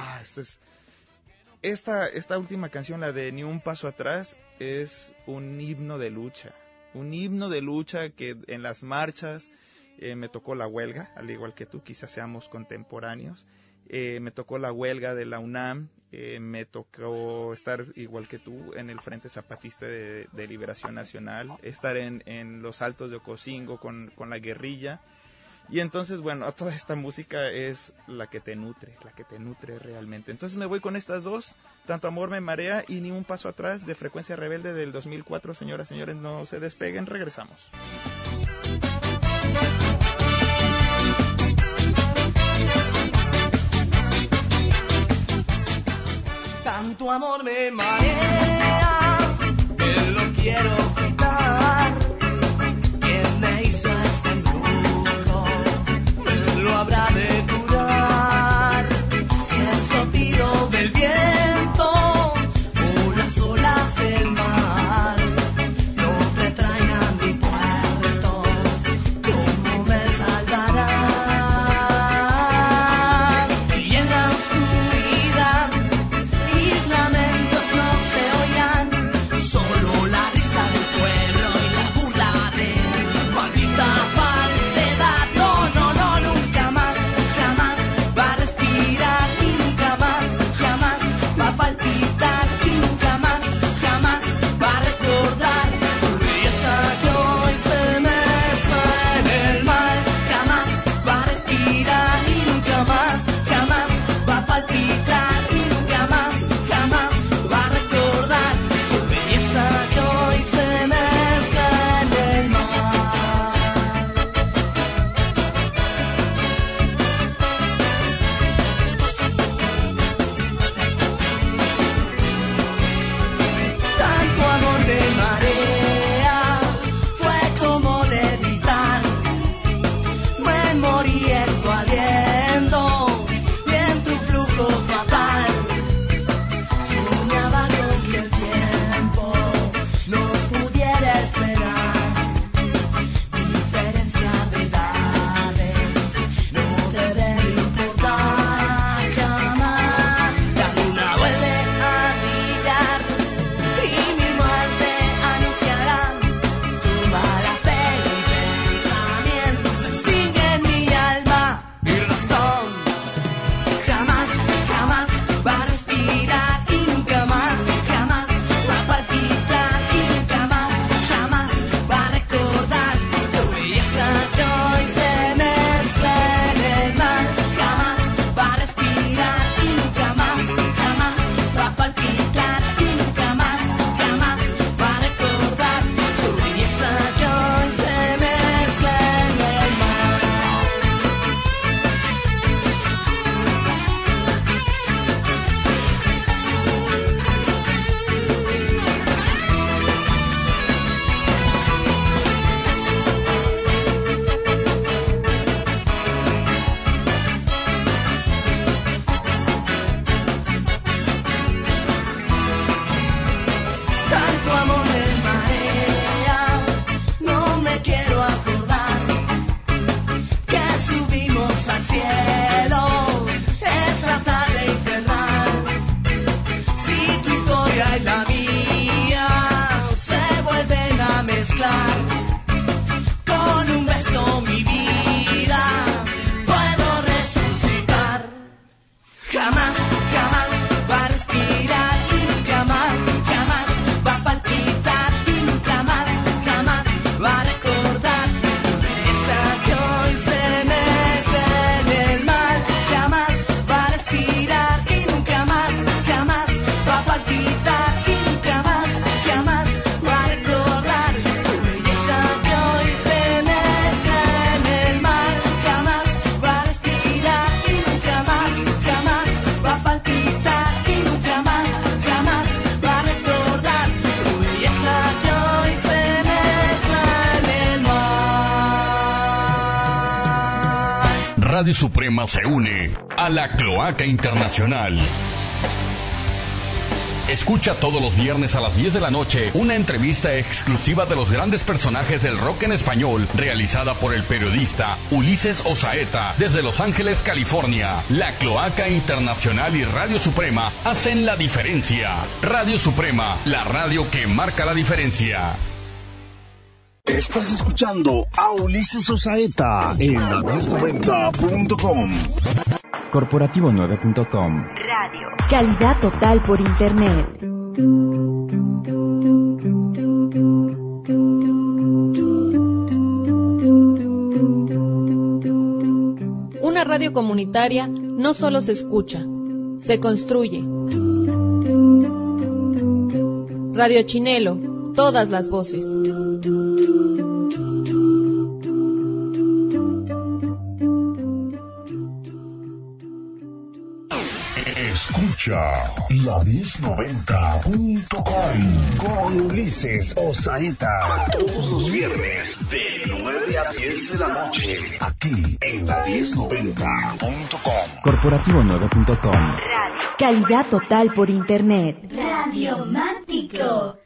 esta última canción, la de Ni un Paso Atrás, es un himno de lucha que en las marchas me tocó la huelga, al igual que tú, quizás seamos contemporáneos. Me tocó la huelga de la UNAM, me tocó estar igual que tú en el Frente Zapatista de Liberación Nacional, estar en los Altos de Ocosingo con la guerrilla, y entonces, bueno, toda esta música es la que te nutre realmente. Entonces me voy con estas 2, Tanto Amor Me Marea y Ni un Paso Atrás, de Frecuencia Rebelde del 2004. Señoras, señores, no se despeguen, regresamos. Tanto amor me marea, que lo quiero quitar. ¿Quién me hizo este embrujo? Me lo habrá de curar. Si el soplo del viento o las olas del mar no te traen a mi puerto, ¿cómo me salvarás? Y en la oscuridad mis lamentos no se oirán, solo la risa del pueblo y la burla de maldita falsedad. No, nunca más, jamás va a respirar, y nunca más, jamás va a palpitar, y nunca más, jamás va a recordar tu belleza que hoy se mezcla en el mal. Jamás va a respirar, y nunca más, jamás va a palpitar, y nunca más, jamás va a recordar su belleza que hoy se mezcla en el mar. Tanto amor me marea, fue como levitar. Me morí en tu aliento y en tu flujo fatal. Soñaba con que el tiempo nos pudiera esperar. Diferencia de edades no debe importar jamás. La luna vuelve a brillar y mi muerte anunciará. Tu mala fe y pensamientos se extinguen en mi alma. Radio Suprema se une a la Cloaca Internacional. Escucha todos los viernes a las 10 de la noche una entrevista exclusiva de los grandes personajes del rock en español, realizada por el periodista Ulises Osaeta desde Los Ángeles, California. La Cloaca Internacional y Radio Suprema hacen la diferencia. Radio Suprema, la radio que marca la diferencia. Estás escuchando a Ulises Osaeta en la 1090.com. Corporativo9.com. Radio. Calidad total por internet. Una radio comunitaria no solo se escucha, se construye. Radio Chinelo, todas las voces. Escucha la 1090.com con Ulises Osaeta todos los viernes de 9 a 10 de la noche aquí en la 1090.com. Corporativo9.com. Radio. Calidad total por internet. Radiomántico.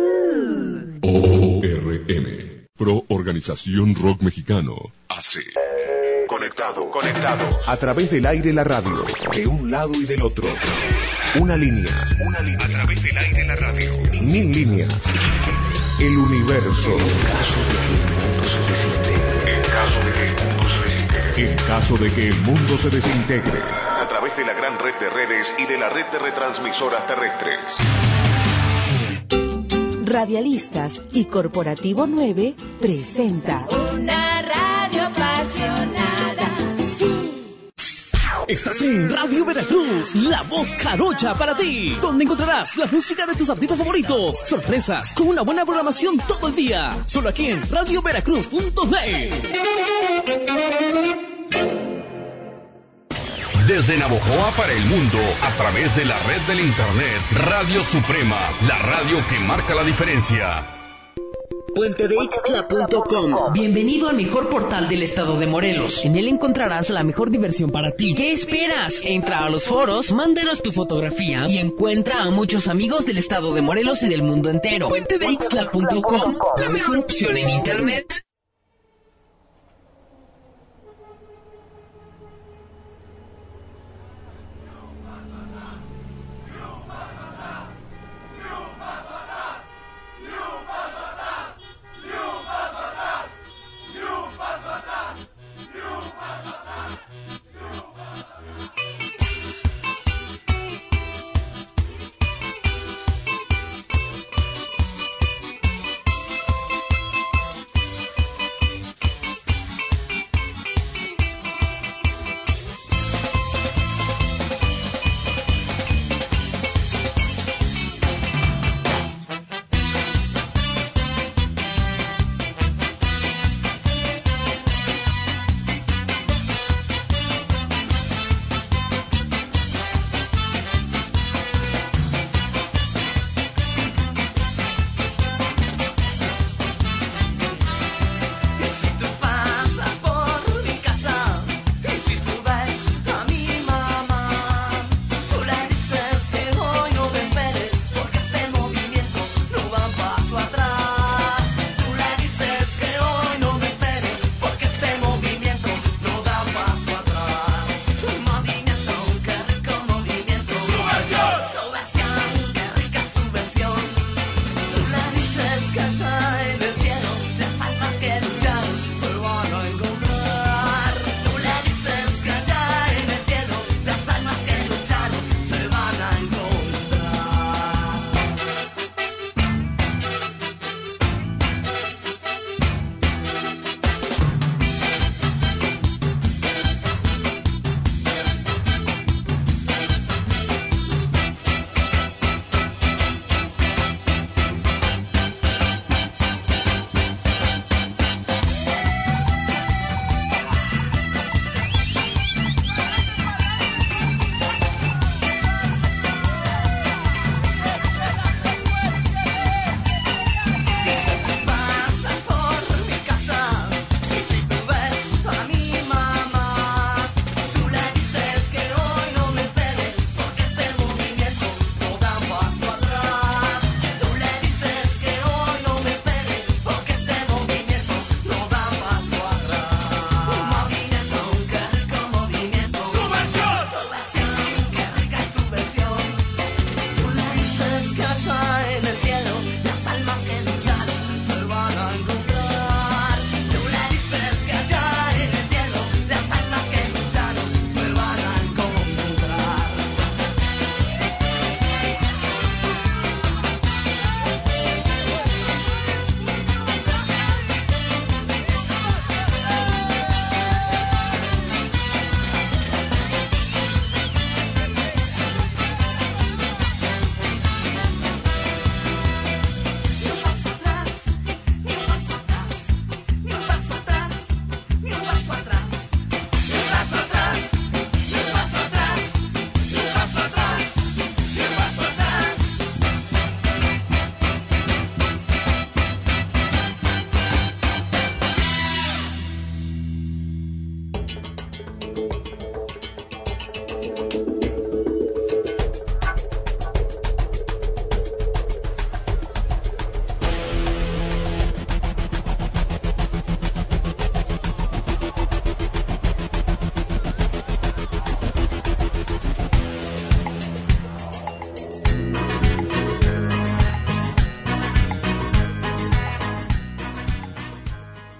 ORM, Pro Organización Rock Mexicano, hace. Conectados. A través del aire la radio, de un lado y del otro. Una línea. A través del aire la radio. 1000 líneas. El universo. En caso de que el mundo se desintegre. A través de la gran red de redes y de la red de retransmisoras terrestres. Radialistas y Corporativo 9 presenta Una radio apasionada. Estás en Radio Veracruz, la voz jarocha para ti, donde encontrarás la música de tus artistas favoritos, sorpresas, con una buena programación todo el día, solo aquí en radioveracruz.net. Desde Navojoa para el mundo, a través de la red del internet, Radio Suprema, la radio que marca la diferencia. puentedeixtla.com. Bienvenido al mejor portal del estado de Morelos. En él encontrarás la mejor diversión para ti. ¿Qué esperas? Entra a los foros, mándanos tu fotografía y encuentra a muchos amigos del estado de Morelos y del mundo entero. puentedeixtla.com, la mejor opción en internet.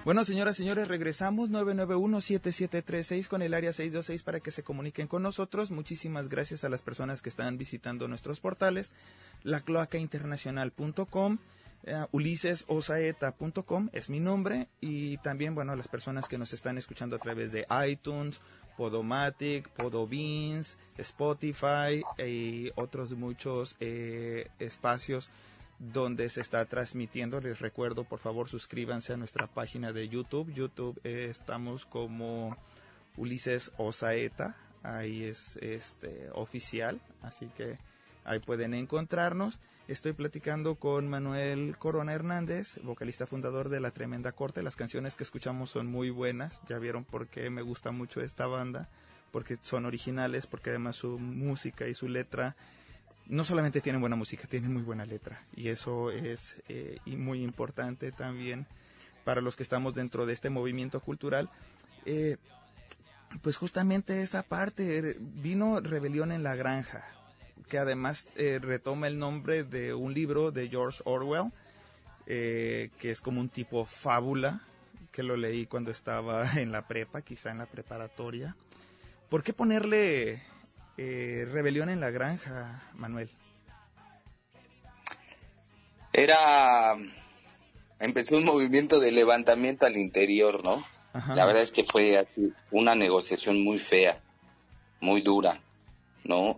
Bueno, señoras y señores, regresamos 991-7736 con el área 626 para que se comuniquen con nosotros. Muchísimas gracias a las personas que están visitando nuestros portales, lacloacainternacional.com, ulisesosaeta.com es mi nombre, y también, bueno, a las personas que nos están escuchando a través de iTunes, Podomatic, Podbeans, Spotify y otros muchos espacios donde se está transmitiendo. Les recuerdo, por favor, suscríbanse a nuestra página de YouTube. Estamos como Ulises Osaeta, ahí es oficial, así que ahí pueden encontrarnos. Estoy platicando con Manuel Corona Hernández, vocalista fundador de La Tremenda Corte. Las canciones que escuchamos son muy buenas, ya vieron por qué me gusta mucho esta banda, porque son originales, porque además su música y su letra no solamente tienen buena música, tienen muy buena letra, y eso es muy importante también para los que estamos dentro de este movimiento cultural. Pues justamente esa parte, vino Rebelión en la Granja, que además retoma el nombre de un libro de George Orwell, que es como un tipo fábula, que lo leí cuando estaba en la prepa, quizá en la preparatoria. ¿Por qué ponerle Rebelión en la Granja, Manuel? Empezó un movimiento de levantamiento al interior, ¿no? Ajá. La verdad es que fue así, una negociación muy fea, muy dura, ¿no?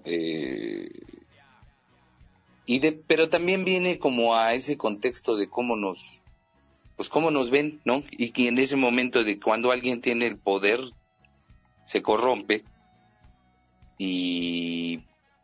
Pero también viene como a ese contexto de cómo nos ven, ¿no? Y que en ese momento de cuando alguien tiene el poder, se corrompe y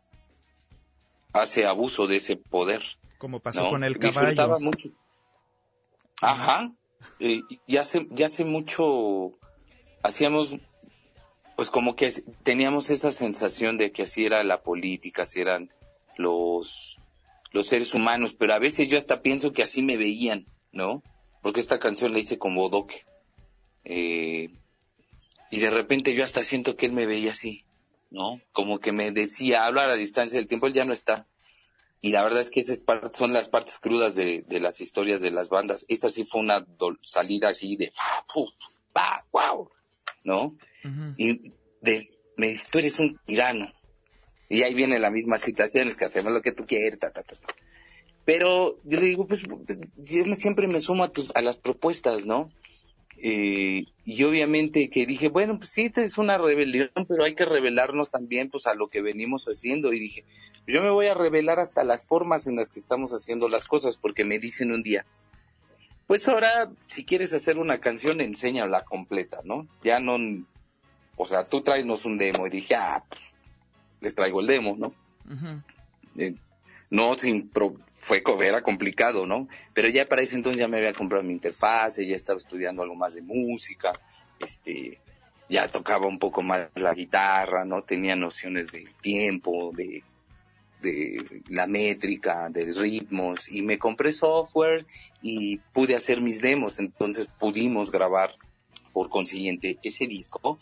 hace abuso de ese poder. Como pasó, ¿no?, con el caballo. Disfrutaba mucho. Ajá. Ya hace mucho hacíamos, pues como que teníamos esa sensación de que así era la política, así eran los seres humanos, pero a veces yo hasta pienso que así me veían, ¿no? Porque esta canción la hice con Bodoque. Y de repente yo hasta siento que él me veía así, ¿no? Como que me decía, habla a la distancia del tiempo, él ya no está. Y la verdad es que esas son las partes crudas de las historias de las bandas. Esa sí fue una salida así de wow, ¿no? Uh-huh. Y me dice, tú eres un tirano. Y ahí viene la misma situación, es que hacemos lo que tú quieres, Pero yo le digo, pues yo siempre me sumo a las propuestas, ¿no? Y obviamente que dije, bueno, pues sí, es una rebelión, pero hay que rebelarnos también pues a lo que venimos haciendo. Y dije, yo me voy a rebelar hasta las formas en las que estamos haciendo las cosas, porque me dicen un día, pues ahora si quieres hacer una canción, enséñala completa, ¿no? Ya no, o sea, tú tráenos un demo. Y dije, pues les traigo el demo, ¿no? Uh-huh. No, era complicado, ¿no? Pero ya para ese entonces ya me había comprado mi interfase, ya estaba estudiando algo más de música, ya tocaba un poco más la guitarra, ¿no? Tenía nociones del tiempo, de la métrica, de ritmos, y me compré software y pude hacer mis demos, entonces pudimos grabar por consiguiente ese disco,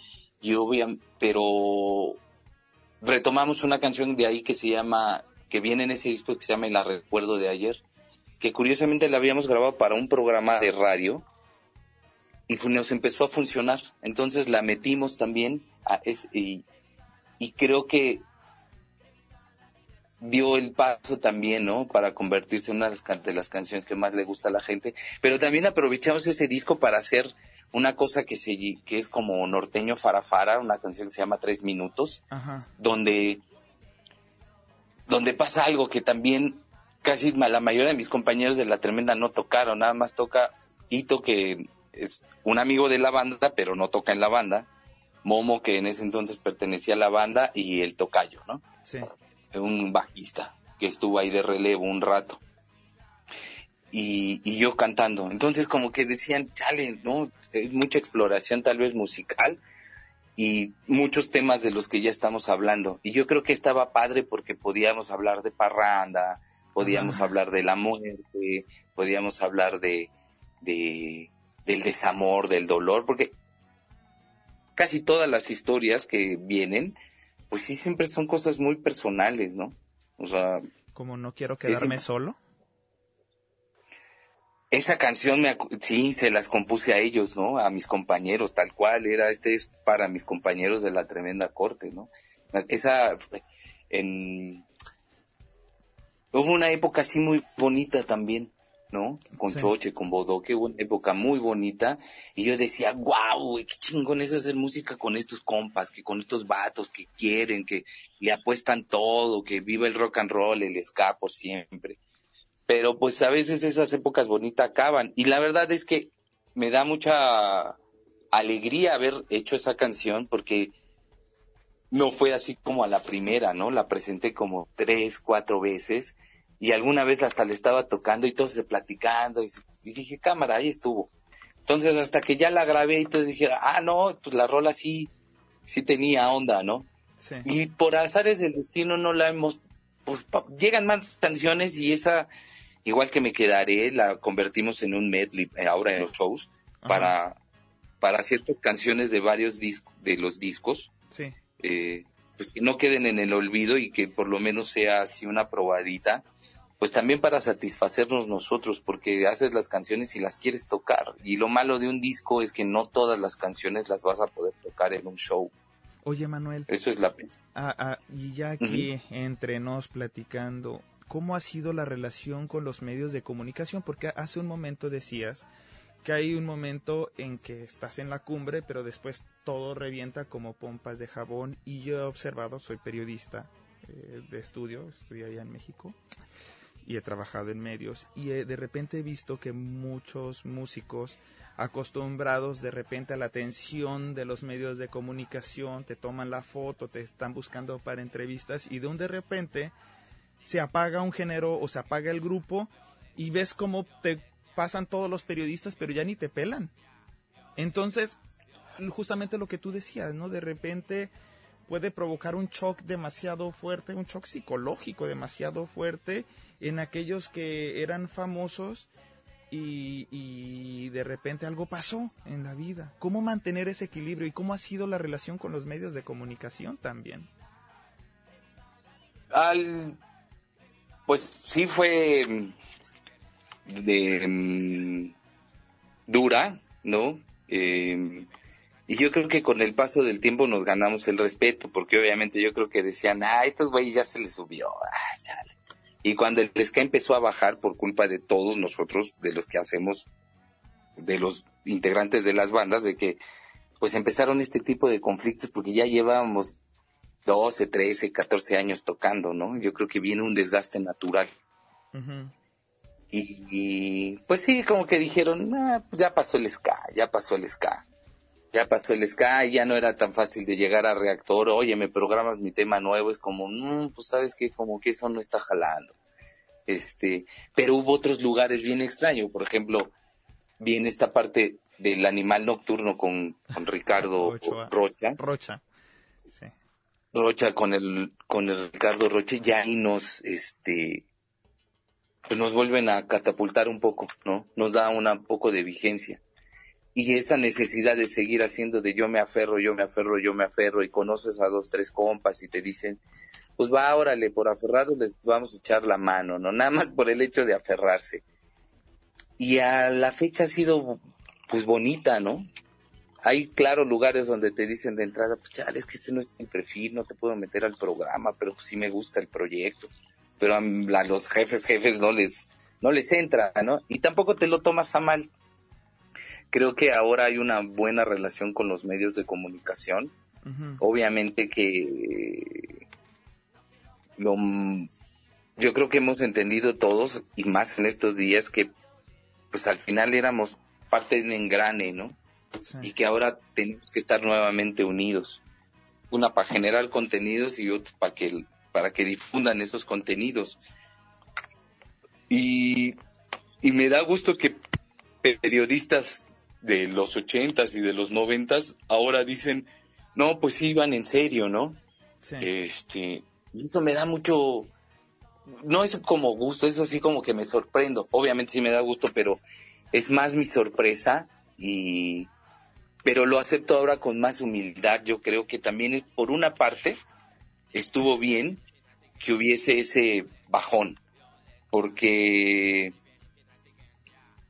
pero retomamos una canción de ahí que viene en ese disco que se llama La Recuerdo de Ayer, que curiosamente la habíamos grabado para un programa de radio y nos empezó a funcionar. Entonces la metimos también y creo que dio el paso también, ¿no? Para convertirse en una de las canciones que más le gusta a la gente. Pero también aprovechamos ese disco para hacer una cosa que es como norteño farafara, una canción que se llama 3 minutos, ajá, donde pasa algo que también casi la mayoría de mis compañeros de La Tremenda no tocaron. Nada más toca Hito, que es un amigo de la banda, pero no toca en la banda. Momo, que en ese entonces pertenecía a la banda, y el tocayo, ¿no? Sí. Un bajista que estuvo ahí de relevo un rato. Y yo cantando. Entonces como que decían, chale, ¿no? Es mucha exploración tal vez musical, y muchos temas de los que ya estamos hablando. Y yo creo que estaba padre porque podíamos hablar de parranda, podíamos hablar de la muerte, podíamos hablar del desamor, del dolor, porque casi todas las historias que vienen, pues sí, siempre son cosas muy personales, ¿no? O sea... ¿Como No quiero quedarme solo? Esa canción sí, se las compuse a ellos, ¿no? A mis compañeros, tal cual, es para mis compañeros de la Tremenda Corte, ¿no? Hubo una época así muy bonita también, ¿no? Con Choche, con Bodoque, hubo una época muy bonita, y yo decía, guau, güey, qué chingón es hacer música con estos compas, que con estos vatos que quieren, que le apuestan todo, que viva el rock and roll, el ska por siempre. Pero pues a veces esas épocas bonitas acaban, y la verdad es que me da mucha alegría haber hecho esa canción, porque no fue así como a la primera, ¿no? La presenté como 3, 4 veces, y alguna vez hasta le estaba tocando y todos platicando, y dije, cámara, ahí estuvo. Entonces hasta que ya la grabé y todos dijeron, no, pues la rola sí tenía onda, ¿no? Sí. Y por azares del destino no la hemos, pues llegan más canciones, y esa, igual que Me Quedaré, la convertimos en un medley ahora en los shows, para ciertas canciones de varios de los discos. Sí. Pues que no queden en el olvido y que por lo menos sea así una probadita, pues también para satisfacernos nosotros, porque haces las canciones y las quieres tocar, y lo malo de un disco es que no todas las canciones las vas a poder tocar en un show. Oye, Manuel, eso es la y ya aquí entre nos platicando, ¿cómo ha sido la relación con los medios de comunicación? Porque hace un momento decías que hay un momento en que estás en la cumbre, pero después todo revienta como pompas de jabón, y yo he observado, soy periodista de estudié allá en México, y he trabajado en medios, y de repente he visto que muchos músicos acostumbrados de repente a la atención de los medios de comunicación, te toman la foto, te están buscando para entrevistas, y de repente se apaga un género o se apaga el grupo, y ves cómo te pasan todos los periodistas, pero ya ni te pelan. Entonces, justamente lo que tú decías, ¿no? De repente puede provocar un shock demasiado fuerte, un shock psicológico demasiado fuerte en aquellos que eran famosos, y de repente algo pasó en la vida. ¿Cómo mantener ese equilibrio y cómo ha sido la relación con los medios de comunicación también? Pues sí fue dura, ¿no? Y yo creo que con el paso del tiempo nos ganamos el respeto, porque obviamente yo creo que decían, estos güeyes ya se les subió, chale. Y cuando el ska empezó a bajar por culpa de todos nosotros, de los que hacemos, de los integrantes de las bandas, de que pues empezaron este tipo de conflictos, porque ya llevábamos 12, 13, 14 años tocando, ¿no? Yo creo que viene un desgaste natural. Uh-huh. Y pues sí, como que dijeron, pues ya pasó el ska, y ya no era tan fácil de llegar a Reactor. Oye, me programas mi tema nuevo, es como, pues sabes que como que eso no está jalando. Pero hubo otros lugares bien extraños, por ejemplo, viene esta parte del Animal Nocturno con Ricardo Rocha. Sí. Rocha con el Ricardo Rocha, ya ahí nos pues nos vuelven a catapultar un poco, ¿no? Nos da un poco de vigencia. Y esa necesidad de seguir haciendo de yo me aferro, y conoces a 2, 3 compas y te dicen, pues va, órale, por aferrados les vamos a echar la mano, ¿no? Nada más por el hecho de aferrarse. Y a la fecha ha sido, pues, bonita, ¿no? Hay, claro, lugares donde te dicen de entrada, pues, chale, es que este no es mi perfil, no te puedo meter al programa, pero pues sí me gusta el proyecto. Pero a los jefes no les entra, ¿no? Y tampoco te lo tomas a mal. Creo que ahora hay una buena relación con los medios de comunicación. Uh-huh. Obviamente que yo creo que hemos entendido todos, y más en estos días, que pues al final éramos parte de un engrane, ¿no? Sí. Y que ahora tenemos que estar nuevamente unidos. Una para generar contenidos y otra para que difundan esos contenidos. Y me da gusto que periodistas de los 80s y de los 90s ahora dicen, no, pues sí van en serio, ¿no? Sí. Y eso me da mucho, no es como gusto, eso sí como que me sorprendo. Obviamente sí me da gusto, pero es más mi sorpresa, pero lo acepto ahora con más humildad. Yo creo que también por una parte estuvo bien que hubiese ese bajón, porque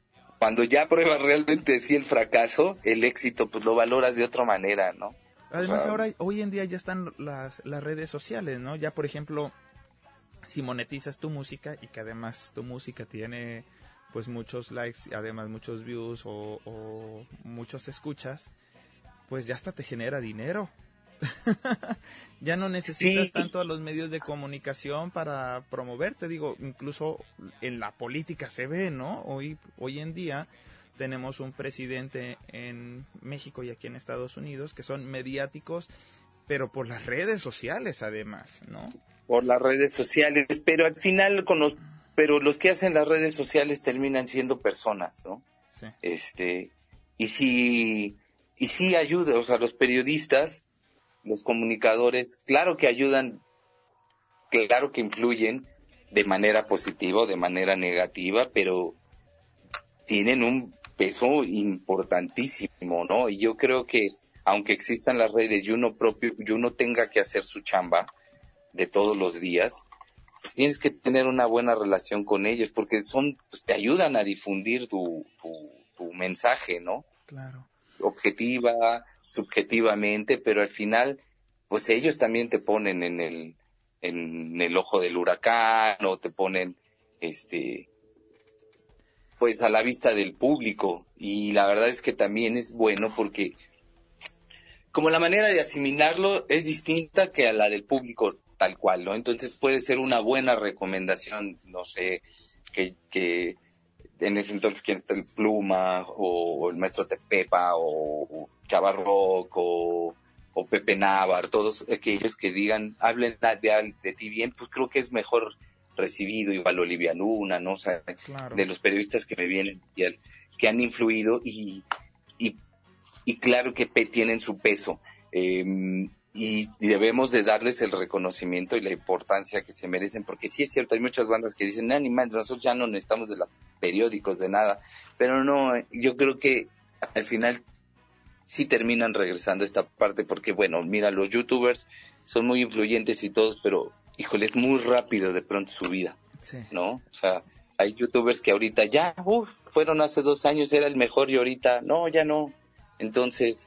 cuando ya pruebas realmente sí el fracaso, el éxito, pues lo valoras de otra manera, ¿no? Además, hoy en día ya están las redes sociales, ¿no? Ya, por ejemplo, si monetizas tu música y que además tu música tiene pues muchos likes, además muchos views o muchos escuchas, pues ya hasta te genera dinero. Ya no necesitas tanto a los medios de comunicación para promoverte, digo, incluso en la política se ve, ¿no? Hoy en día tenemos un presidente en México y aquí en Estados Unidos que son mediáticos, pero por las redes sociales además, ¿no? Por las redes sociales, pero al final los que hacen las redes sociales terminan siendo personas, ¿no? Sí. Y sí ayuda, o sea, los periodistas, los comunicadores, claro que ayudan, claro que influyen de manera positiva o de manera negativa, pero tienen un peso importantísimo, ¿no? Y yo creo que aunque existan las redes y uno tenga que hacer su chamba de todos los días, pues tienes que tener una buena relación con ellos, porque pues te ayudan a difundir tu mensaje, ¿no? Claro. Objetiva, subjetivamente, pero al final, pues ellos también te ponen en el ojo del huracán, o te ponen, pues a la vista del público, y la verdad es que también es bueno porque como la manera de asimilarlo es distinta que a la del público tal cual, ¿no? Entonces puede ser una buena recomendación, no sé, que en ese entonces quien está el Pluma, o el Maestro Tepepa, o Chava Rock, o Pepe Navar, todos aquellos que hablen de ti bien, pues creo que es mejor recibido, igual Olivia Luna, ¿no? O sea, claro, de los periodistas que me vienen, que han influido, y claro que tienen su peso, y debemos de darles el reconocimiento y la importancia que se merecen, porque sí es cierto, hay muchas bandas que dicen, ni más, nosotros ya no necesitamos de los periódicos, de nada, pero no, yo creo que al final sí terminan regresando a esta parte, porque bueno, mira, los youtubers son muy influyentes y todos, pero híjole, es muy rápido de pronto su vida, sí, ¿no? O sea, hay youtubers que ahorita ya, fueron hace 2 años, era el mejor, y ahorita, no, ya no. Entonces,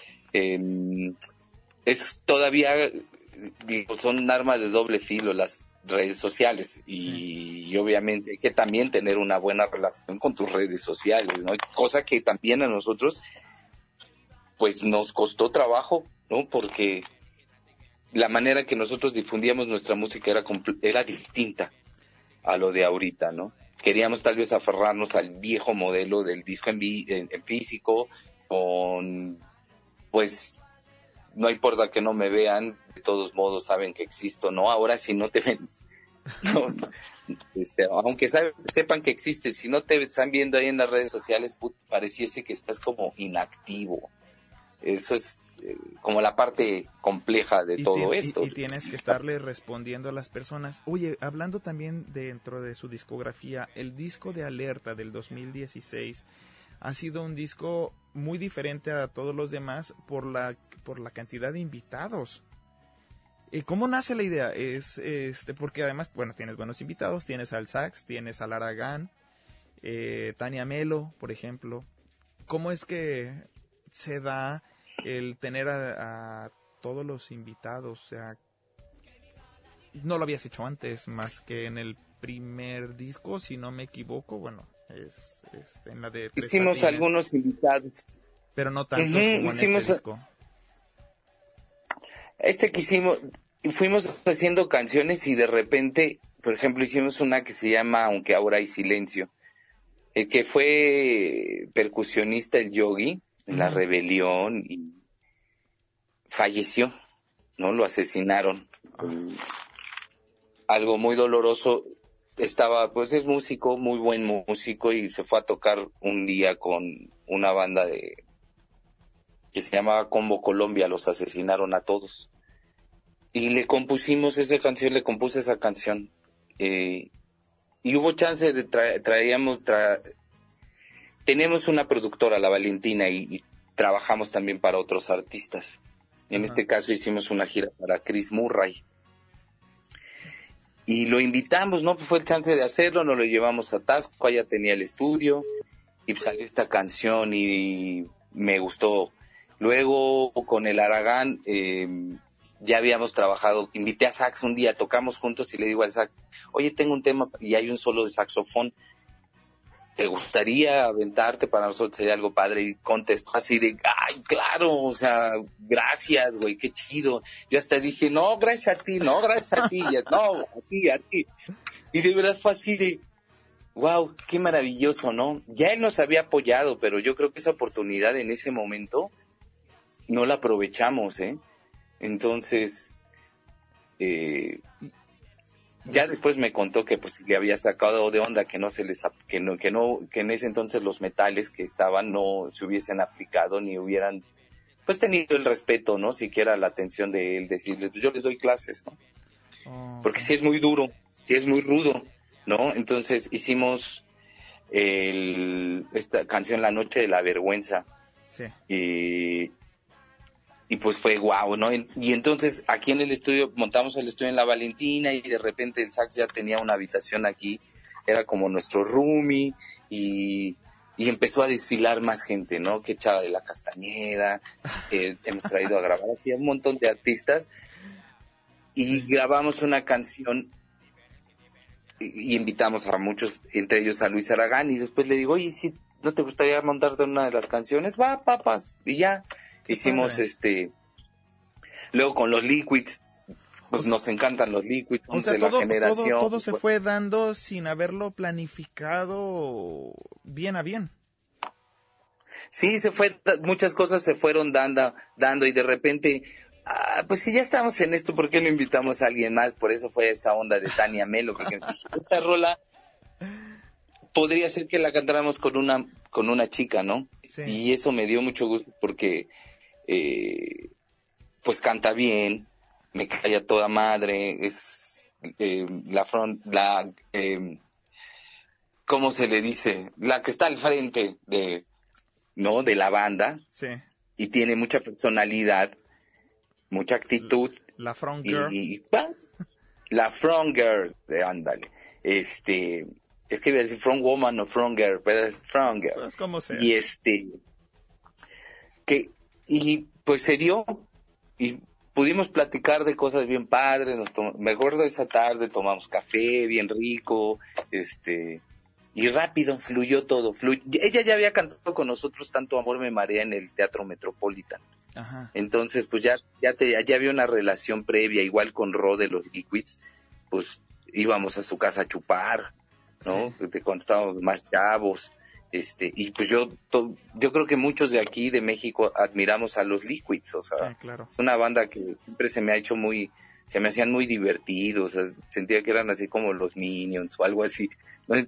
es todavía, son un arma de doble filo las redes sociales, y obviamente hay que también tener una buena relación con tus redes sociales, ¿no? Cosa que también a nosotros, pues nos costó trabajo, ¿no? Porque la manera que nosotros difundíamos nuestra música era distinta a lo de ahorita, ¿no? Queríamos tal vez aferrarnos al viejo modelo del disco en físico, pues no importa que no me vean, de todos modos saben que existo, ¿no? Ahora si no te ven, no, aunque sepan que existes, si no te están viendo ahí en las redes sociales, pareciese que estás como inactivo. Eso es como la parte compleja de todo esto. Y tienes que estarle respondiendo a las personas. Oye, hablando también dentro de su discografía, el disco de Alerta del 2016 ha sido un disco muy diferente a todos los demás por la cantidad de invitados. ¿Cómo nace la idea? Porque además, bueno, tienes buenos invitados, tienes al sax, tienes al Aragán, Tania Melo, por ejemplo. ¿Cómo es que se da el tener a todos los invitados? O sea, no lo habías hecho antes, más que en el primer disco, si no me equivoco, bueno, es en la de Tres Hicimos Patines, algunos invitados, pero no tantos como en este disco. Fuimos haciendo canciones y de repente, por ejemplo, hicimos una que se llama Aunque ahora hay silencio. El que fue percusionista, el Yogi, en la rebelión, y falleció, ¿no? Lo asesinaron. Algo muy doloroso. Pues es músico, muy buen músico, y se fue a tocar un día con una banda que se llamaba Combo Colombia, los asesinaron a todos. Y le compuse esa canción. Y hubo chance de tenemos una productora, la Valentina, y trabajamos también para otros artistas. En este caso hicimos una gira para Chris Murray. Y lo invitamos, ¿no? Pues fue el chance de hacerlo, nos lo llevamos a Tasco, allá tenía el estudio, y salió esta canción y me gustó. Luego con el Aragán ya habíamos trabajado, invité a Sax un día, tocamos juntos y le digo al Sax, oye, tengo un tema y hay un solo de saxofón, ¿te gustaría aventarte? Para nosotros sería algo padre. Y contestó así de, ay, claro, o sea, gracias, güey, qué chido. Yo hasta dije, no, gracias a ti, no, gracias a ti, no, a ti. Y de verdad fue así de, wow, qué maravilloso, ¿no? Ya él nos había apoyado, pero yo creo que esa oportunidad en ese momento no la aprovechamos, ¿eh? Entonces, ya después me contó que pues le había sacado de onda que que en ese entonces los metales que estaban no se hubiesen aplicado ni hubieran pues tenido el respeto, ¿no? Siquiera la atención de él, decirle, pues yo les doy clases, ¿no? Porque sí es muy duro, sí es muy rudo, ¿no? Entonces hicimos esta canción La Noche de la Vergüenza. Sí. Y pues fue guau, ¿no? Y entonces aquí en el estudio, montamos el estudio en La Valentina y de repente el Sax ya tenía una habitación aquí, era como nuestro roomie y empezó a desfilar más gente, ¿no? Que Chava de la Castañeda, hemos traído a grabar así a un montón de artistas y grabamos una canción y invitamos a muchos, entre ellos a Luis Aragán, y después le digo, oye, si no te gustaría montarte una de las canciones, va, papas, y ya. Hicimos luego con los Liquids, pues nos encantan los Liquids, o sea, de la generación. Todo se fue dando sin haberlo planificado bien a bien. Sí, muchas cosas se fueron dando y de repente, pues si ya estamos en esto, ¿por qué no invitamos a alguien más? Por eso fue esa onda de Tania Melo, porque esta rola podría ser que la cantáramos con una chica, ¿no? Sí. Y eso me dio mucho gusto porque pues canta bien, me cae a toda madre, es ¿cómo se le dice? La que está al frente de la banda. Sí. Y tiene mucha personalidad, mucha actitud. La front girl. La front girl, ándale. Es que iba a decir front woman o front girl, pero es front girl. Pues como sea. Y pues se dio y pudimos platicar de cosas bien padres. Me acuerdo de esa tarde, tomamos café bien rico, y rápido fluyó todo. Ella ya había cantado con nosotros Tanto Amor Me Marea en el Teatro Metropolitan. Ajá. Entonces pues ya había una relación previa, igual con Ro de los Liquids, pues íbamos a su casa a chupar, ¿no? Sí. De cuando estábamos más chavos. Y pues yo creo que muchos de aquí de México admiramos a los Liquids, o sea, sí, claro. Es una banda que siempre se me hacían muy divertidos, o sea, sentía que eran así como los Minions o algo así, ¿no?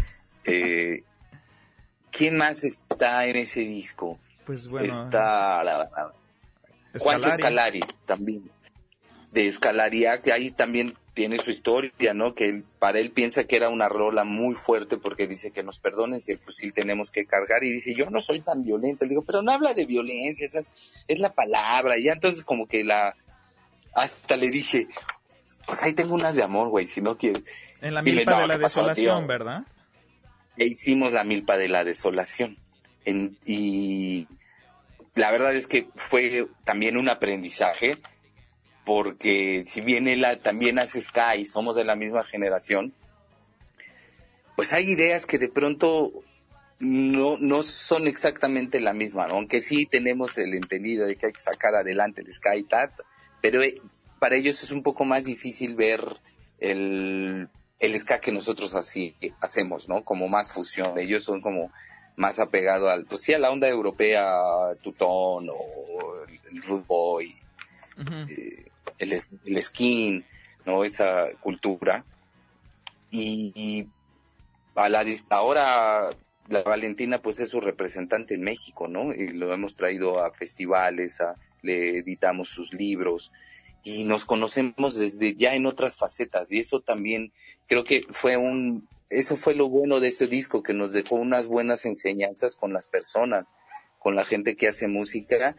¿Quién más está en ese disco? Pues bueno, está Juancho Escalari también, de Escalaria, que ahí también tiene su historia, ¿no? Que para él piensa que era una rola muy fuerte porque dice que nos perdonen si el fusil tenemos que cargar, y dice, yo no soy tan violento. Le digo, pero no habla de violencia, es la palabra. Y ya entonces como que hasta le dije, pues ahí tengo unas de amor, güey, si no quieres. En la milpa de la desolación, ¿verdad? E hicimos la milpa de la desolación. Y la verdad es que fue también un aprendizaje, porque si bien él también hace ska y somos de la misma generación, pues hay ideas que de pronto no son exactamente la misma, ¿no? Aunque sí tenemos el entendido de que hay que sacar adelante el ska y tal, pero para ellos es un poco más difícil ver el ska que nosotros así hacemos, ¿no? Como más fusión. Ellos son como más apegados a la onda europea, Tutón o el Rude Boy, uh-huh. El skin, ¿no? Esa cultura. Y ahora la Valentina pues es su representante en México, ¿no? Y lo hemos traído a festivales, le editamos sus libros y nos conocemos desde ya en otras facetas, y eso también creo que eso fue lo bueno de ese disco, que nos dejó unas buenas enseñanzas con las personas, con la gente que hace música,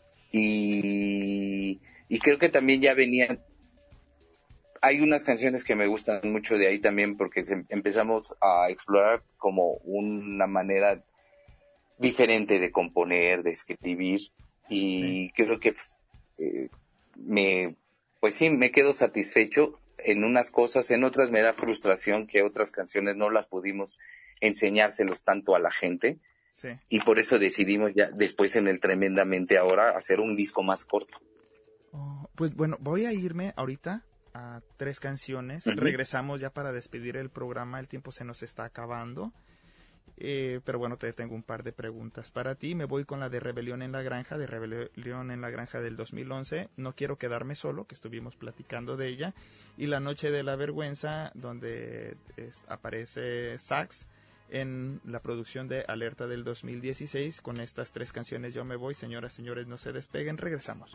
y creo que también ya venían. Hay unas canciones que me gustan mucho de ahí también, porque empezamos a explorar como una manera diferente de componer, de escribir, y creo que me quedo satisfecho en unas cosas, en otras me da frustración que otras canciones no las pudimos enseñárselos tanto a la gente. Sí. Y por eso decidimos ya después en el Tremendamente Ahora hacer un disco más corto. Pues bueno, voy a irme ahorita a 3 canciones. Regresamos ya para despedir el programa, el tiempo se nos está acabando. Pero bueno, te tengo un par de preguntas para ti. Me voy con la de Rebelión en la Granja, del 2011. No quiero quedarme solo, que estuvimos platicando de ella. Y La Noche de la Vergüenza, donde aparece Sax en la producción de Alerta del 2016. Con estas 3 canciones yo me voy. Señoras, señores, no se despeguen. Regresamos.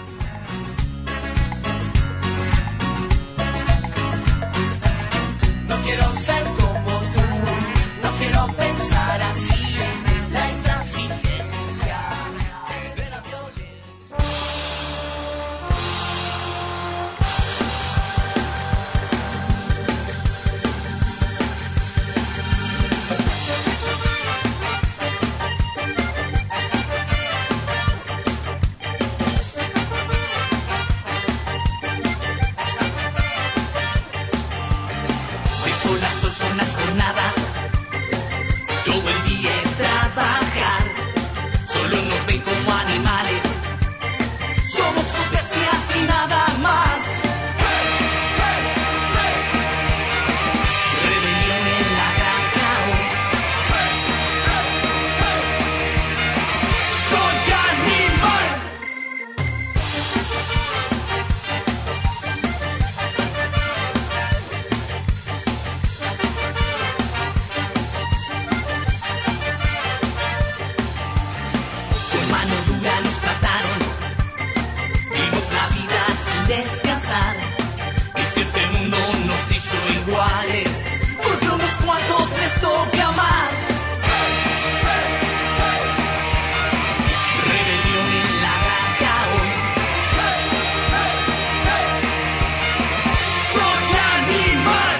No quiero ser como tú, no quiero pensar así, la intransigencia de la violencia. Son las 8 en las jornadas, todo el día es trabajar, solo nos ven como animales, somos sus bestias y nada más. Rebelión en la granja hoy, soy animal. Mano dura nos trataron, vimos la vida sin descansar. Y si este mundo nos hizo iguales, porque a unos cuantos les toca más. Rebelión en la granja hoy, soy animal.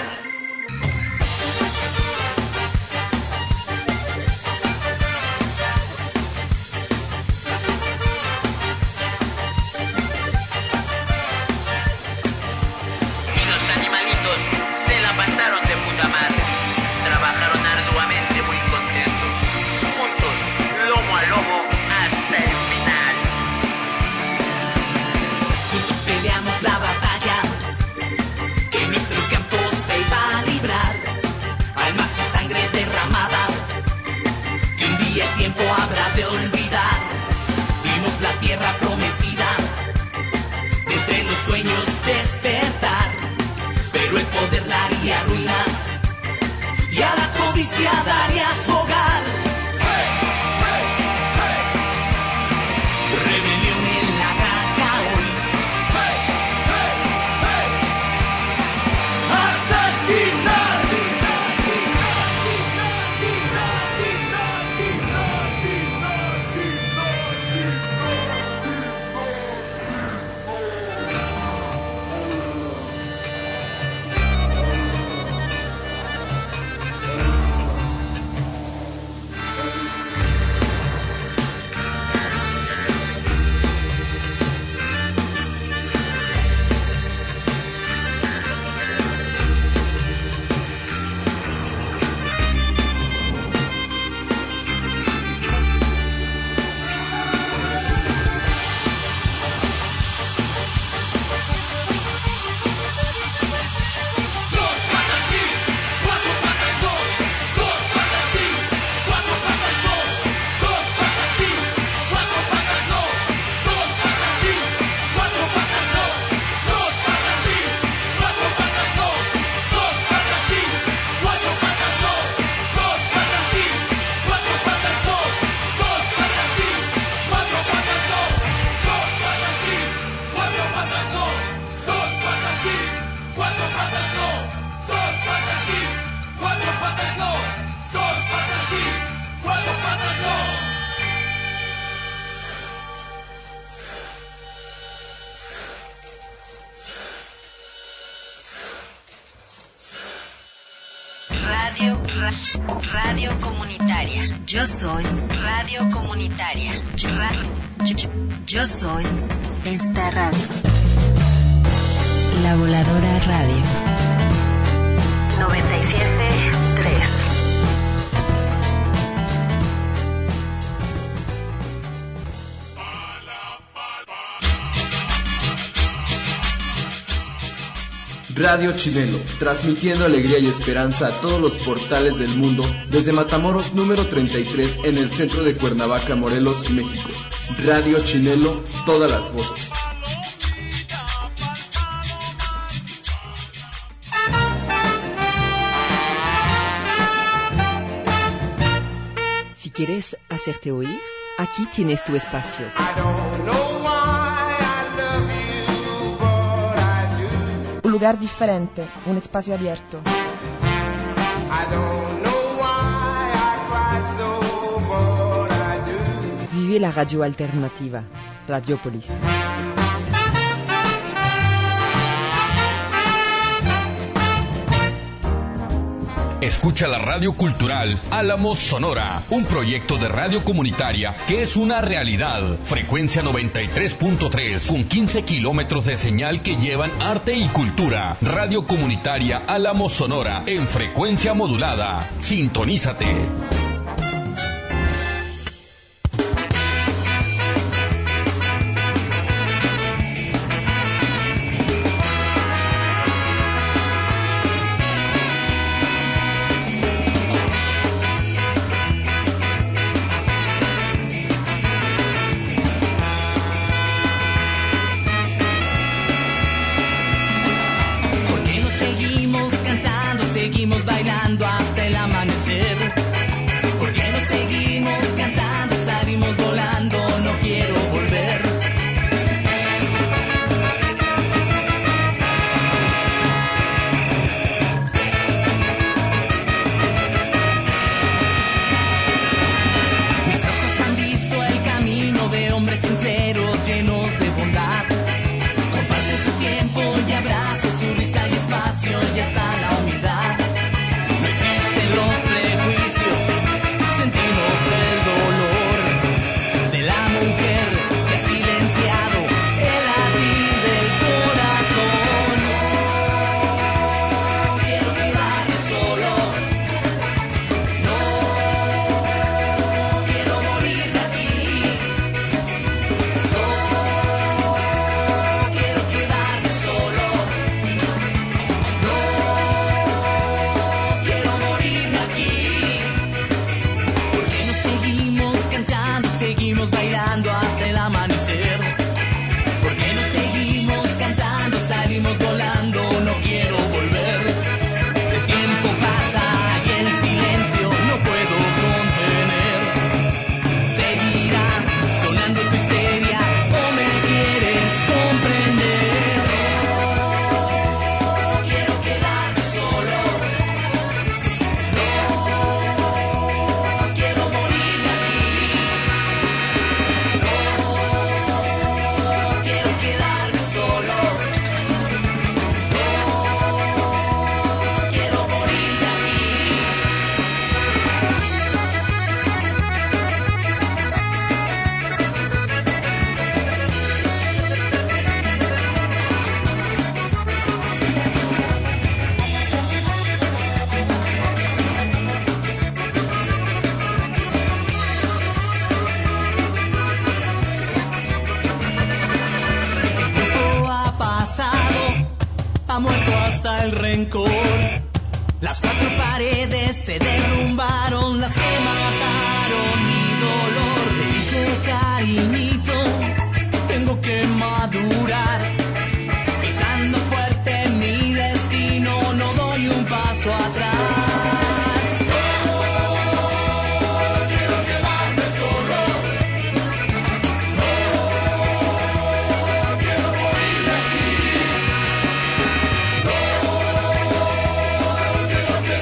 Y los animalitos se la pasaron de puta madre. Trabajaron arduamente, muy contentos. Juntos, lomo a lomo, hasta el final. Juntos peleamos la batalla que nuestro campo se iba a librar. Almas y sangre derramada que un día el tiempo habrá de olvidar. Vimos la tierra prometida, de entre los sueños despertar, pero el poder la haría ruinas y a la codicia daría su hogar. Rebelión en la granja hoy, hasta el final. Radio comunitaria. Yo soy radio comunitaria. Yo soy esta radio. La Voladora Radio 97.3. Radio Chinelo, transmitiendo alegría y esperanza a todos los portales del mundo desde Matamoros número 33 en el centro de Cuernavaca, Morelos, México. Radio Chinelo, todas las voces. Si quieres hacerte oír, aquí tienes tu espacio. Un lugar diferente, un espacio abierto. Vive la radio alternativa, Radiopolis. Escucha la radio cultural Álamos Sonora, un proyecto de radio comunitaria que es una realidad. Frecuencia 93.3 con 15 kilómetros de señal que llevan arte y cultura. Radio comunitaria Álamos Sonora en frecuencia modulada. Sintonízate. Las cuatro paredes se derrumbaron, las que mataron mi dolor. Le dije, cariñito, tengo que madurar. Pisando fuerte mi destino, no doy un paso atrás. Quiero quedarme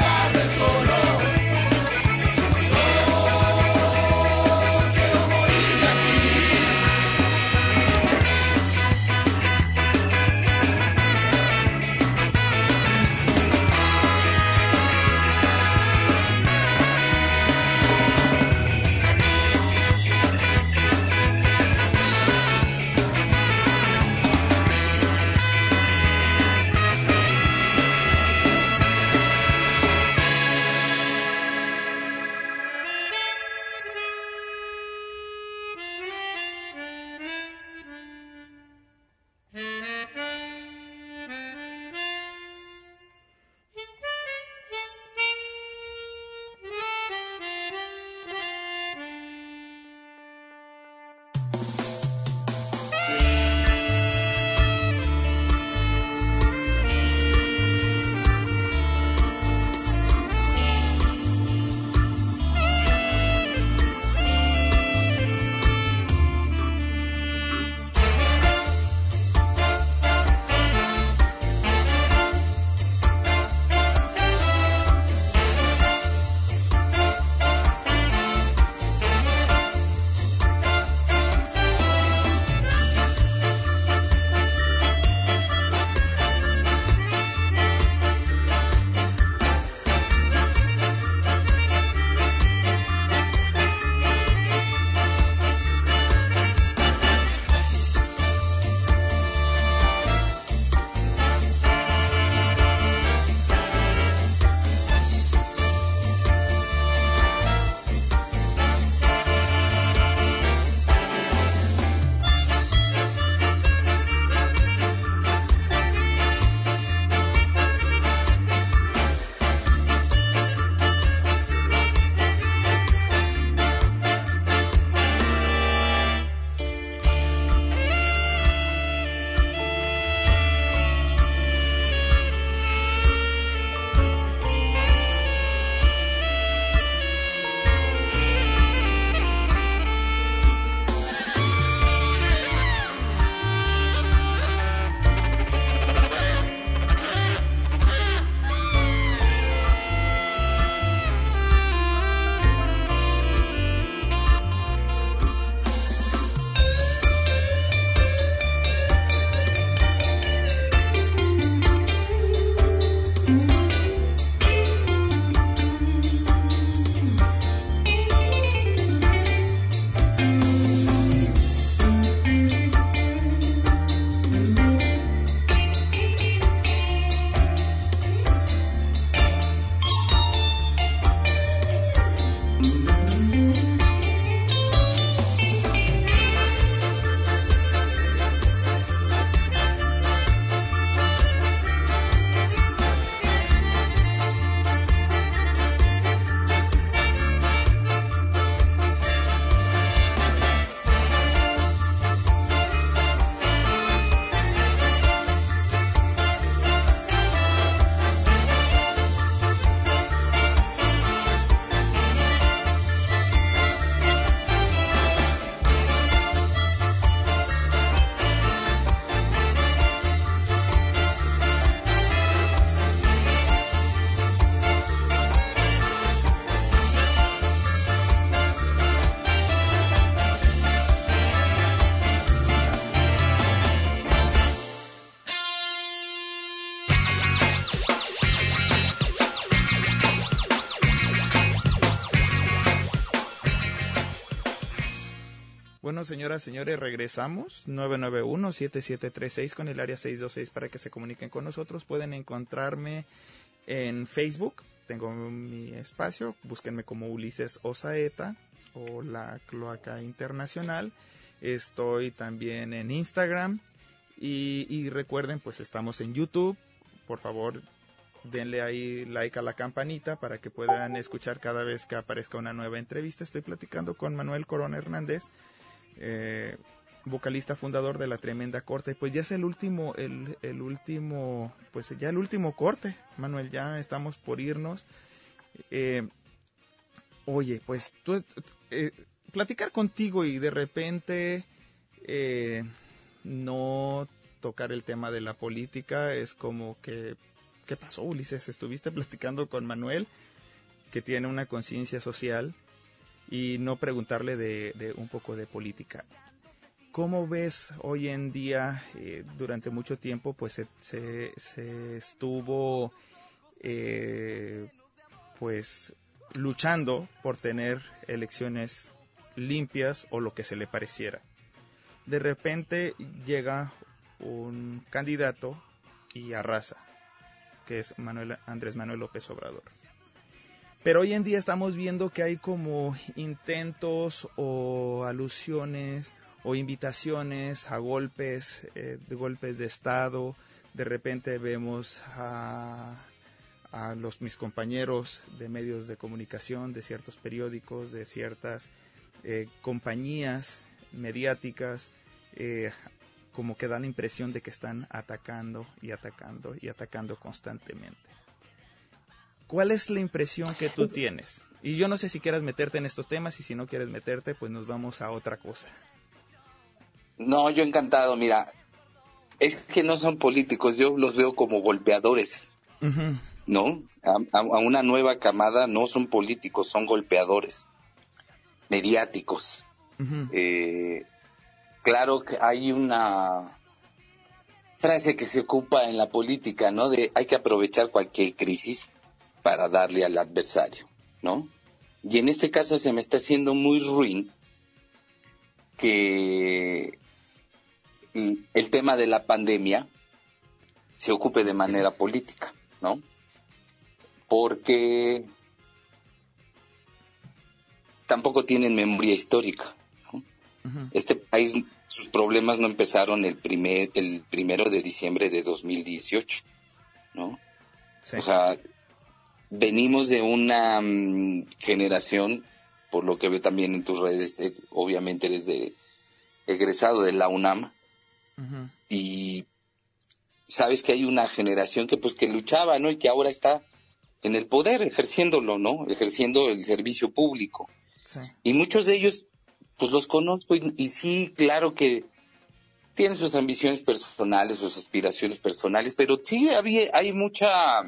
Bueno, señoras, señores, regresamos. 991-7736 con el área 626 para que se comuniquen con nosotros. Pueden encontrarme en Facebook. Tengo mi espacio. Búsquenme como Ulises Osaeta o La Cloaca Internacional. Estoy también en Instagram. Y recuerden, pues estamos en YouTube. Por favor, denle ahí like a la campanita para que puedan escuchar cada vez que aparezca una nueva entrevista. Estoy platicando con Manuel Corona Hernández, vocalista fundador de La Tremenda Corte. Pues ya es el último corte, Manuel, ya estamos por irnos. Oye, pues platicar contigo y de repente no tocar el tema de la política es como que, ¿qué pasó, Ulises? Estuviste platicando con Manuel, que tiene una conciencia social, y no preguntarle de un poco de política. ¿Cómo ves hoy en día, durante mucho tiempo, pues se estuvo pues luchando por tener elecciones limpias o lo que se le pareciera? De repente llega un candidato y arrasa, que es Andrés Manuel López Obrador. Pero hoy en día estamos viendo que hay como intentos o alusiones o invitaciones a golpes, de golpes de Estado. De repente vemos a mis compañeros de medios de comunicación, de ciertos periódicos, de ciertas compañías mediáticas, como que dan la impresión de que están atacando y atacando y atacando constantemente. ¿Cuál es la impresión que tú tienes? Y yo no sé si quieras meterte en estos temas, y si no quieres meterte, pues nos vamos a otra cosa. No, yo encantado. Mira, es que no son políticos, yo los veo como golpeadores, ¿no? A una nueva camada no son políticos, son golpeadores mediáticos. Claro que hay una frase que se ocupa en la política, ¿no? De hay que aprovechar cualquier crisis para darle al adversario, ¿no? Y en este caso se me está haciendo muy ruin que el tema de la pandemia se ocupe de manera política, ¿no? Porque tampoco tienen memoria histórica, ¿no? Este país, sus problemas no empezaron el 1 de diciembre de 2018, ¿no? Sí. O sea, venimos de una generación, por lo que veo también en tus redes, obviamente eres egresado de la UNAM, y sabes que hay una generación que luchaba, ¿no? Y que ahora está en el poder, ejerciéndolo, ¿no? Ejerciendo el servicio público. Sí. Y muchos de ellos, pues los conozco, y sí, claro que tienen sus ambiciones personales, sus aspiraciones personales, pero sí hay mucha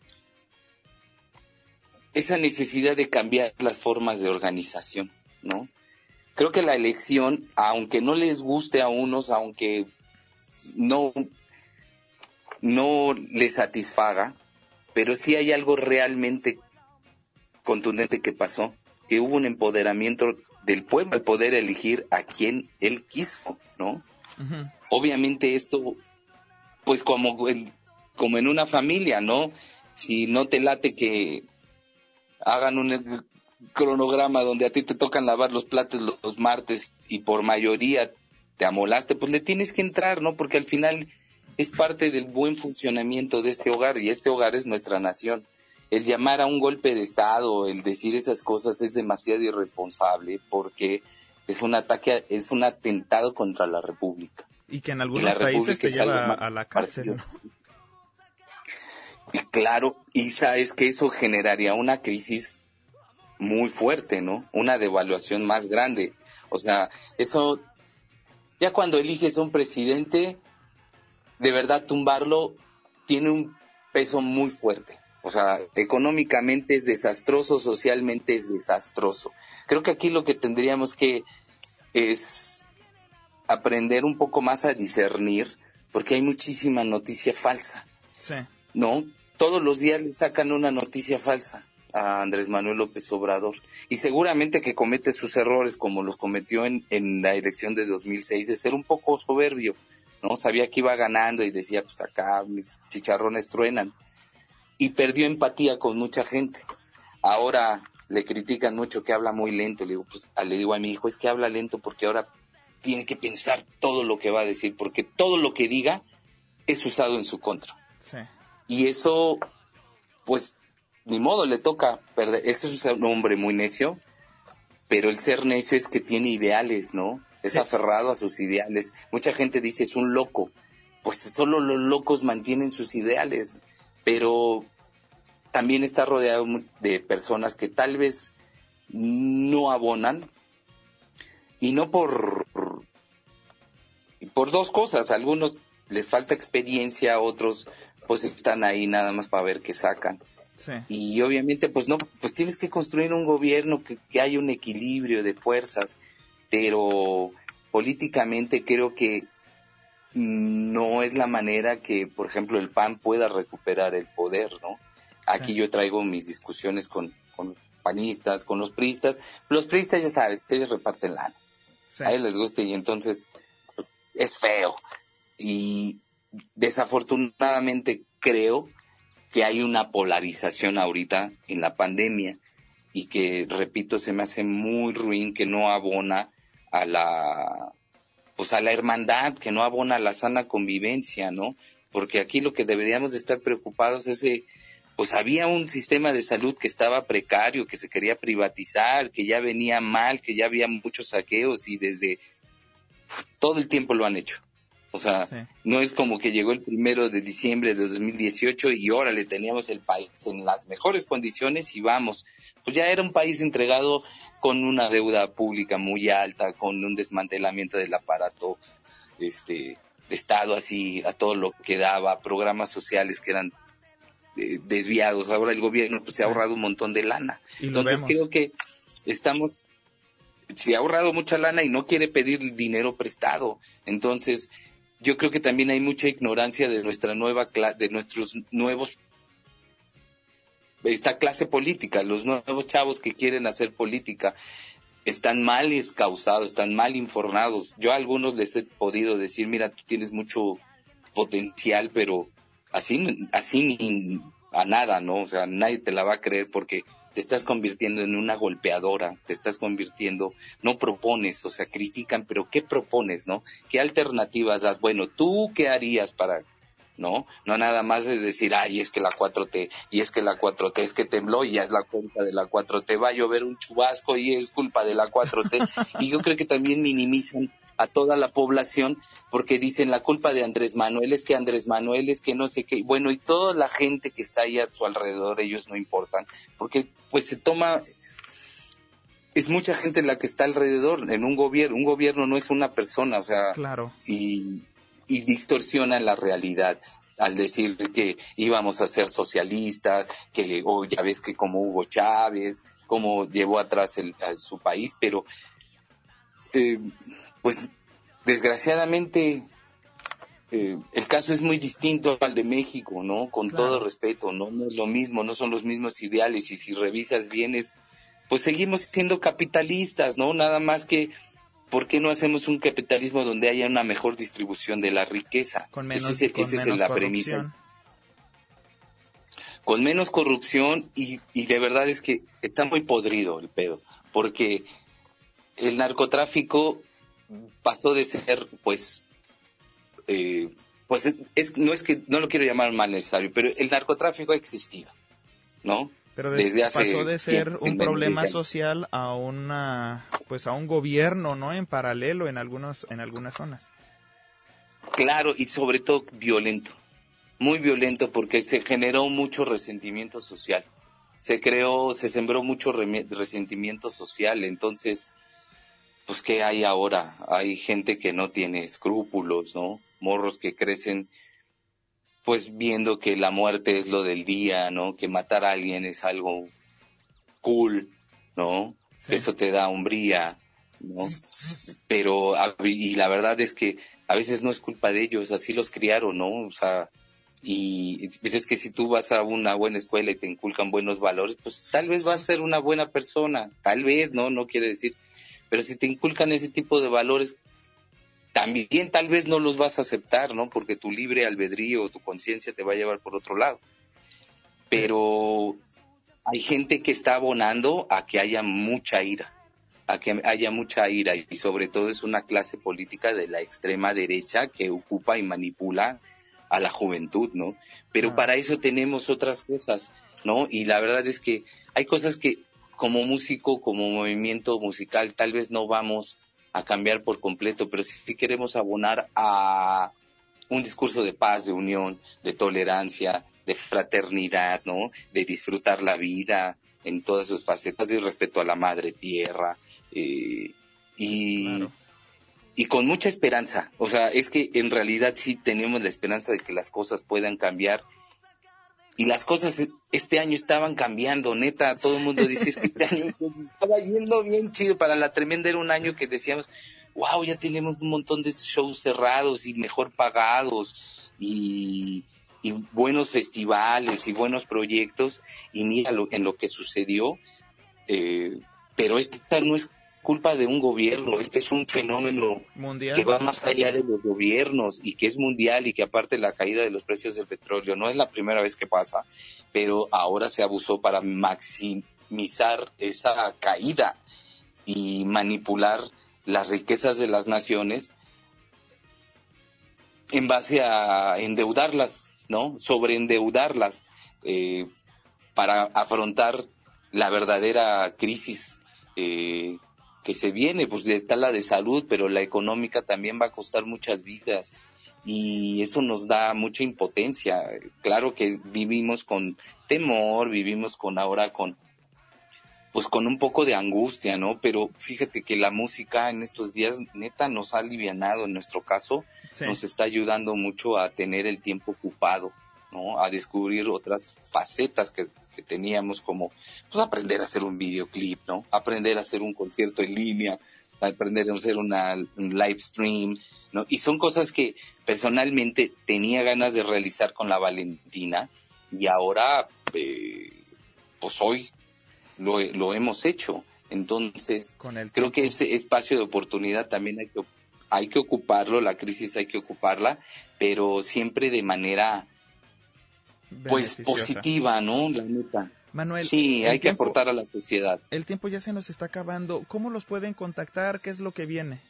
esa necesidad de cambiar las formas de organización, ¿no? Creo que la elección, aunque no les guste a unos, aunque no les satisfaga, pero sí hay algo realmente contundente que pasó, que hubo un empoderamiento del pueblo al poder elegir a quien él quiso, ¿no? Obviamente esto, pues como en una familia, ¿no? Si no te late que hagan un cronograma donde a ti te tocan lavar los platos los martes y por mayoría te amolaste, pues le tienes que entrar, ¿no? Porque al final es parte del buen funcionamiento de este hogar, y este hogar es nuestra nación. El llamar a un golpe de Estado, el decir esas cosas es demasiado irresponsable, porque es un ataque, es un atentado contra la República. Y que en algunos países te lleva a la cárcel, ¿no? Y claro, y sabes que eso generaría una crisis muy fuerte, ¿no? Una devaluación más grande. O sea, eso, ya cuando eliges a un presidente, de verdad tumbarlo tiene un peso muy fuerte. O sea, económicamente es desastroso, socialmente es desastroso. Creo que aquí lo que tendríamos que es aprender un poco más a discernir, porque hay muchísima noticia falsa. Sí. ¿No? Todos los días le sacan una noticia falsa. a Andrés Manuel López Obrador. Y seguramente que comete sus errores como los cometió en la elección de 2006, de ser un poco soberbio, ¿no? Sabía que iba ganando y decía, pues acá mis chicharrones truenan. Y perdió empatía con mucha gente. Ahora le critican mucho que habla muy lento. Le digo a mi hijo, es que habla lento porque ahora tiene que pensar todo lo que va a decir, porque todo lo que diga es usado en su contra. Sí. Y eso, pues, ni modo, le toca perder. Ese es un hombre muy necio, pero el ser necio es que tiene ideales, ¿no? Es aferrado a sus ideales. Mucha gente dice, es un loco. Pues solo los locos mantienen sus ideales, pero también está rodeado de personas que tal vez no abonan, y no por dos cosas. A algunos les falta experiencia, otros pues están ahí nada más para ver qué sacan. Sí. Y obviamente pues tienes que construir un gobierno que haya un equilibrio de fuerzas, pero políticamente creo que no es la manera que, por ejemplo, el PAN pueda recuperar el poder, ¿no? Aquí yo traigo mis discusiones con panistas, con los priistas. Los priistas, ya sabes, ellos reparten lana. Sí. A ellos les gusta y entonces pues, es feo. Y desafortunadamente creo que hay una polarización ahorita en la pandemia y que, repito, se me hace muy ruin, que no abona a la hermandad, que no abona a la sana convivencia, ¿no? Porque aquí lo que deberíamos de estar preocupados es pues había un sistema de salud que estaba precario, que se quería privatizar, que ya venía mal, que ya había muchos saqueos y desde todo el tiempo lo han hecho. O sea, sí. No es como que llegó el 1 de diciembre de 2018 y órale, teníamos el país en las mejores condiciones y vamos. Pues ya era un país entregado con una deuda pública muy alta, con un desmantelamiento del aparato de Estado así a todo lo que daba, programas sociales que eran desviados. Ahora el gobierno pues se ha ahorrado un montón de lana. Entonces creo que se ha ahorrado mucha lana y no quiere pedir dinero prestado. Entonces yo creo que también hay mucha ignorancia de esta clase política. Los nuevos chavos que quieren hacer política están mal escausados, están mal informados. Yo a algunos les he podido decir, mira, tú tienes mucho potencial, pero así ni a nada, ¿no? O sea, nadie te la va a creer porque te estás convirtiendo en una golpeadora, te estás convirtiendo, no propones, o sea, critican, pero ¿qué propones, no? ¿Qué alternativas das? Bueno, ¿tú qué harías para...? No nada más es decir, ay, es que la 4T, y es que la 4T, es que tembló y ya es la culpa de la 4T, va a llover un chubasco y es culpa de la 4T, y yo creo que también minimizan a toda la población porque dicen la culpa de Andrés Manuel, es que Andrés Manuel, es que no sé qué, bueno, y toda la gente que está ahí a su alrededor, ellos no importan, porque pues es mucha gente la que está alrededor en un gobierno no es una persona, o sea, claro. Y distorsionan la realidad al decir que íbamos a ser socialistas, o ya ves que como Hugo Chávez, como llevó atrás a su país, pero pues desgraciadamente el caso es muy distinto al de México, ¿no? Con claro. Todo respeto, no es lo mismo, no son los mismos ideales, y si revisas bien pues seguimos siendo capitalistas, ¿no? Nada más que ¿por qué no hacemos un capitalismo donde haya una mejor distribución de la riqueza? Esa es la premisa. Con menos corrupción y de verdad es que está muy podrido el pedo, porque el narcotráfico pasó de ser, no lo quiero llamar mal necesario, pero el narcotráfico ha existido, ¿no? Pero pasó de ser un problema social a un gobierno, ¿no? En paralelo en algunas zonas. Claro, y sobre todo violento, muy violento, porque se generó mucho resentimiento social. Se sembró mucho resentimiento social. Entonces, pues ¿qué hay ahora? Hay gente que no tiene escrúpulos, ¿no? Morros que crecen pues viendo que la muerte es lo del día, ¿no? Que matar a alguien es algo cool, ¿no? Sí. Eso te da hombría, ¿no? Pero, y la verdad es que a veces no es culpa de ellos, así los criaron, ¿no? O sea, Y es que si tú vas a una buena escuela y te inculcan buenos valores, pues tal vez vas a ser una buena persona, tal vez, no quiere decir, pero si te inculcan ese tipo de valores, también tal vez no los vas a aceptar, ¿no? Porque tu libre albedrío, tu conciencia te va a llevar por otro lado. Pero hay gente que está abonando a que haya mucha ira, y sobre todo es una clase política de la extrema derecha que ocupa y manipula a la juventud, ¿no? Pero para eso tenemos otras cosas, ¿no? Y la verdad es que hay cosas que como músico, como movimiento musical, tal vez no vamos a cambiar por completo, pero sí queremos abonar a un discurso de paz, de unión, de tolerancia, de fraternidad, ¿no? De disfrutar la vida en todas sus facetas, de respeto a la madre tierra, y con mucha esperanza. O sea, es que en realidad sí tenemos la esperanza de que las cosas puedan cambiar. Y las cosas este año estaban cambiando, neta, todo el mundo dice, es que este año pues, estaba yendo bien chido. Para La Tremenda era un año que decíamos, wow, ya tenemos un montón de shows cerrados y mejor pagados y buenos festivales y buenos proyectos, y mira en lo que sucedió, pero esta no es culpa de un gobierno, este es un fenómeno mundial que va más allá de los gobiernos y que es mundial, y que aparte la caída de los precios del petróleo no es la primera vez que pasa, pero ahora se abusó para maximizar esa caída y manipular las riquezas de las naciones en base a endeudarlas, ¿no? Sobreendeudarlas para afrontar la verdadera crisis que se viene. Pues está la de salud, pero la económica también va a costar muchas vidas, y eso nos da mucha impotencia. Claro que vivimos con temor, vivimos con un poco de angustia, ¿no? Pero fíjate que la música en estos días neta nos ha alivianado, en nuestro caso, sí. Nos está ayudando mucho a tener el tiempo ocupado, ¿no? A descubrir otras facetas que teníamos, como pues aprender a hacer un videoclip, ¿no? Aprender a hacer un concierto en línea, aprender a hacer un live stream, ¿no? Y son cosas que personalmente tenía ganas de realizar con la Valentina, y ahora pues hoy lo hemos hecho. Entonces creo que ese espacio de oportunidad también hay que ocuparlo, la crisis hay que ocuparla, pero siempre de manera pues positiva, ¿no? La neta. Manuel, sí, hay que aportar a la sociedad. El tiempo ya se nos está acabando. ¿Cómo los pueden contactar? ¿Qué es lo que viene?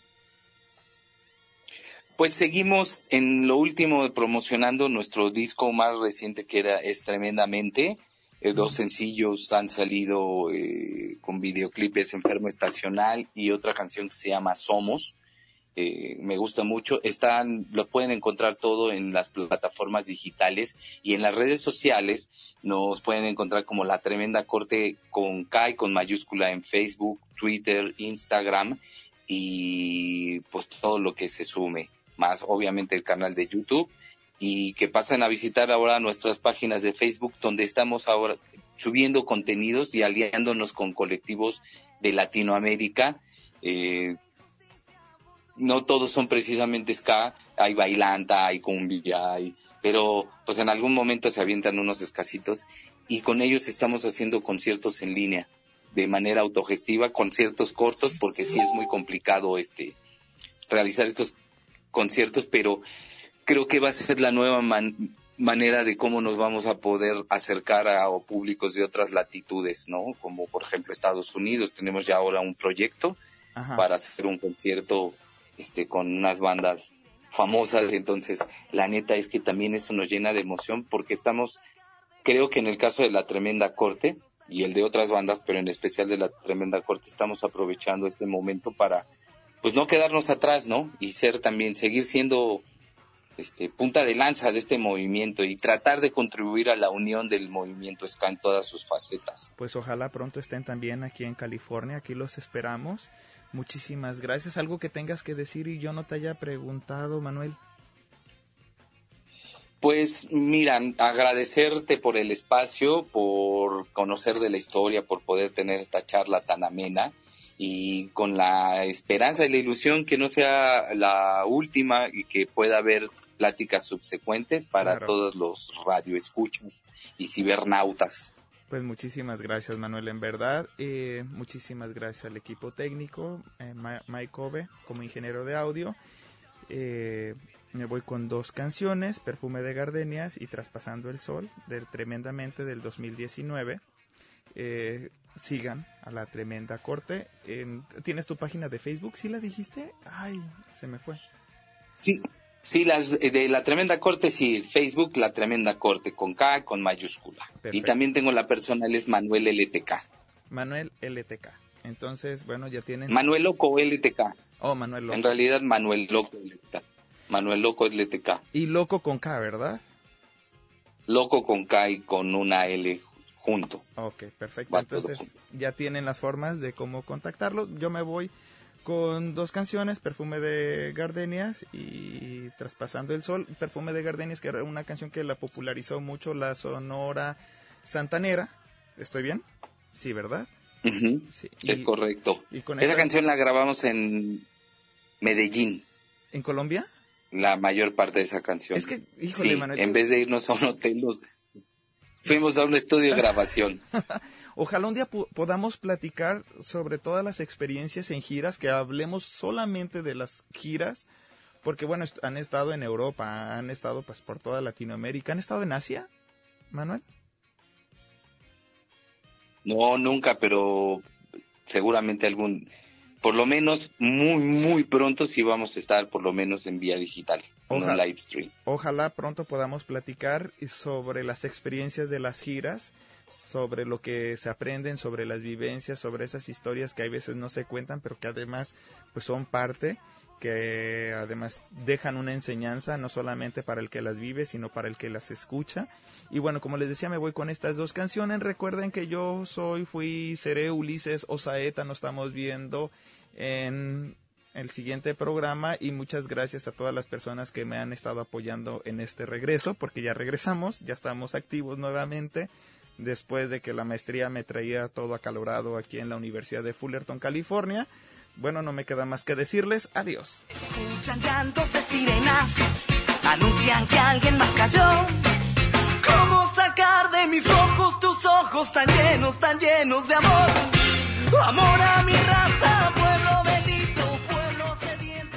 Pues seguimos en lo último promocionando nuestro disco más reciente, que es Tremendamente. 2 sencillos han salido con videoclipes, Enfermo Estacional y otra canción que se llama Somos. Me gusta mucho. Lo pueden encontrar todo en las plataformas digitales, y en las redes sociales nos pueden encontrar como La Tremenda Corte con K y con mayúscula en Facebook, Twitter, Instagram, y pues todo lo que se sume, más obviamente el canal de YouTube, y que pasen a visitar ahora nuestras páginas de Facebook, donde estamos ahora subiendo contenidos y aliándonos con colectivos de Latinoamérica. No todos son precisamente ska, hay bailanta, hay cumbia, pero pues en algún momento se avientan unos escasitos, y con ellos estamos haciendo conciertos en línea de manera autogestiva, conciertos cortos, porque sí es muy complicado realizar estos conciertos, pero creo que va a ser la nueva manera de cómo nos vamos a poder acercar a públicos de otras latitudes, ¿no? Como por ejemplo Estados Unidos. Tenemos ya ahora un proyecto para hacer un concierto con unas bandas famosas. Entonces la neta es que también eso nos llena de emoción, porque creo que en el caso de La Tremenda Corte y el de otras bandas, pero en especial de La Tremenda Corte, estamos aprovechando este momento para pues no quedarnos atrás, ¿no? Y seguir siendo punta de lanza de este movimiento, y tratar de contribuir a la unión del movimiento ska en todas sus facetas. Pues ojalá pronto estén también aquí en California, aquí los esperamos. Muchísimas gracias. ¿Algo que tengas que decir y yo no te haya preguntado, Manuel? Pues mira, agradecerte por el espacio, por conocer de la historia, por poder tener esta charla tan amena, y con la esperanza y la ilusión que no sea la última, y que pueda haber pláticas subsecuentes para todos los radioescuchos y cibernautas. Pues muchísimas gracias, Manuel, en verdad. Muchísimas gracias al equipo técnico, Mike Ove como ingeniero de audio. Me voy con 2 canciones, Perfume de Gardenias y Traspasando el Sol, Tremendamente del 2019. Sigan a La Tremenda Corte. ¿Tienes tu página de Facebook? ¿Sí la dijiste? Ay, se me fue. Sí, las de La Tremenda Corte, sí, Facebook La Tremenda Corte, con K, con mayúscula. Perfecto. Y también tengo la personal, es Manuel LTK. Manuel LTK. Entonces, bueno, ya tienen... Manuel Loco LTK. Oh, Manuel Loco. En realidad, Manuel Loco LTK. Manuel Loco LTK. Y Loco con K, ¿verdad? Loco con K y con una L junto. Ok, perfecto. Entonces, ya tienen las formas de cómo contactarlos. Yo me voy con 2 canciones, Perfume de Gardenias y Traspasando el Sol. Perfume de Gardenias, que era una canción que la popularizó mucho la Sonora Santanera. ¿Estoy bien? Sí, ¿verdad? Uh-huh. Sí. Es correcto. Esa canción la grabamos en Medellín. ¿En Colombia? La mayor parte de esa canción. Es que, híjole, sí, Manuel, en vez de irnos a un hotel, fuimos a un estudio de grabación. Ojalá un día podamos platicar sobre todas las experiencias en giras, que hablemos solamente de las giras, porque bueno, han estado en Europa, han estado pues por toda Latinoamérica. ¿Han estado en Asia, Manuel? No, nunca, pero seguramente por lo menos muy pronto sí vamos a estar por lo menos en vía digital, en un live stream. Ojalá pronto podamos platicar sobre las experiencias de las giras, sobre lo que se aprenden, sobre las vivencias, sobre esas historias que a veces no se cuentan, pero que además pues son parte, que además dejan una enseñanza no solamente para el que las vive, sino para el que las escucha. Y bueno, como les decía, me voy con estas 2 canciones. Recuerden que yo seré Ulises Osaeta. Nos estamos viendo en el siguiente programa, y muchas gracias a todas las personas que me han estado apoyando en este regreso, porque ya regresamos, ya estamos activos nuevamente, después de que la maestría me traía todo acalorado aquí en la Universidad de Fullerton, California. Bueno, no me queda más que decirles adiós. Escuchan llantos de sirenas, anuncian que alguien más cayó. ¿Cómo sacar de mis ojos tus ojos tan llenos de amor? Amor a mi raza, pueblo bendito, pueblo sediento.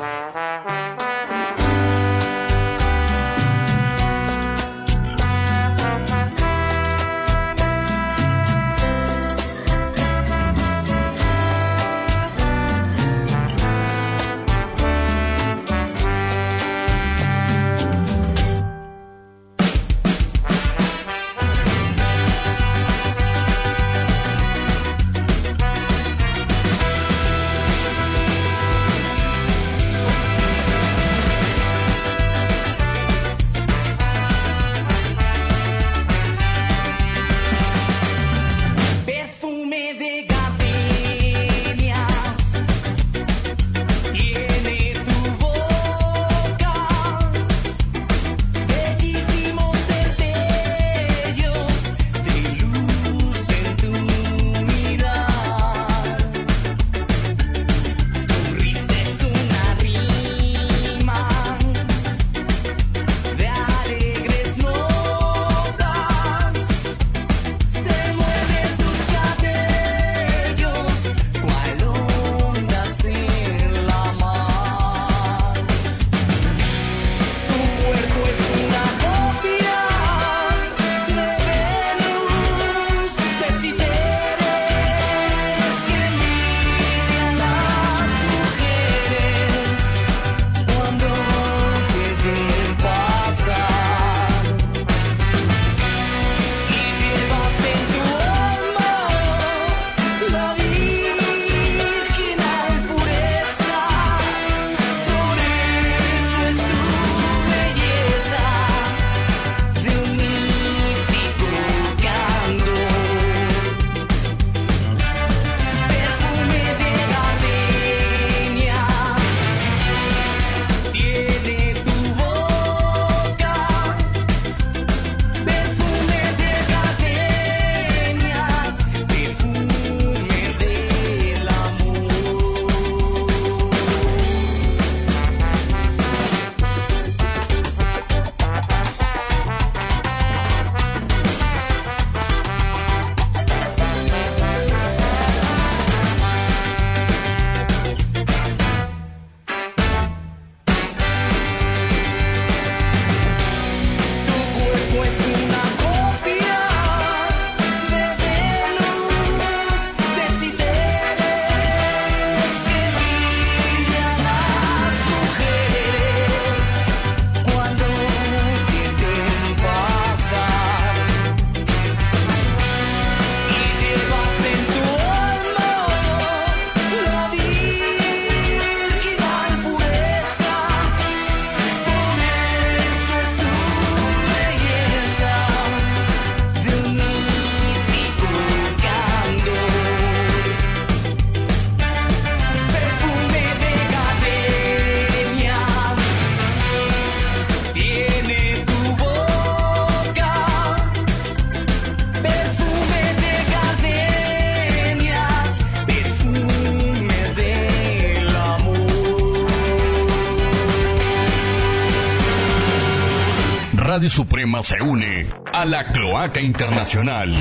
Radio Suprema se une a la Cloaca Internacional.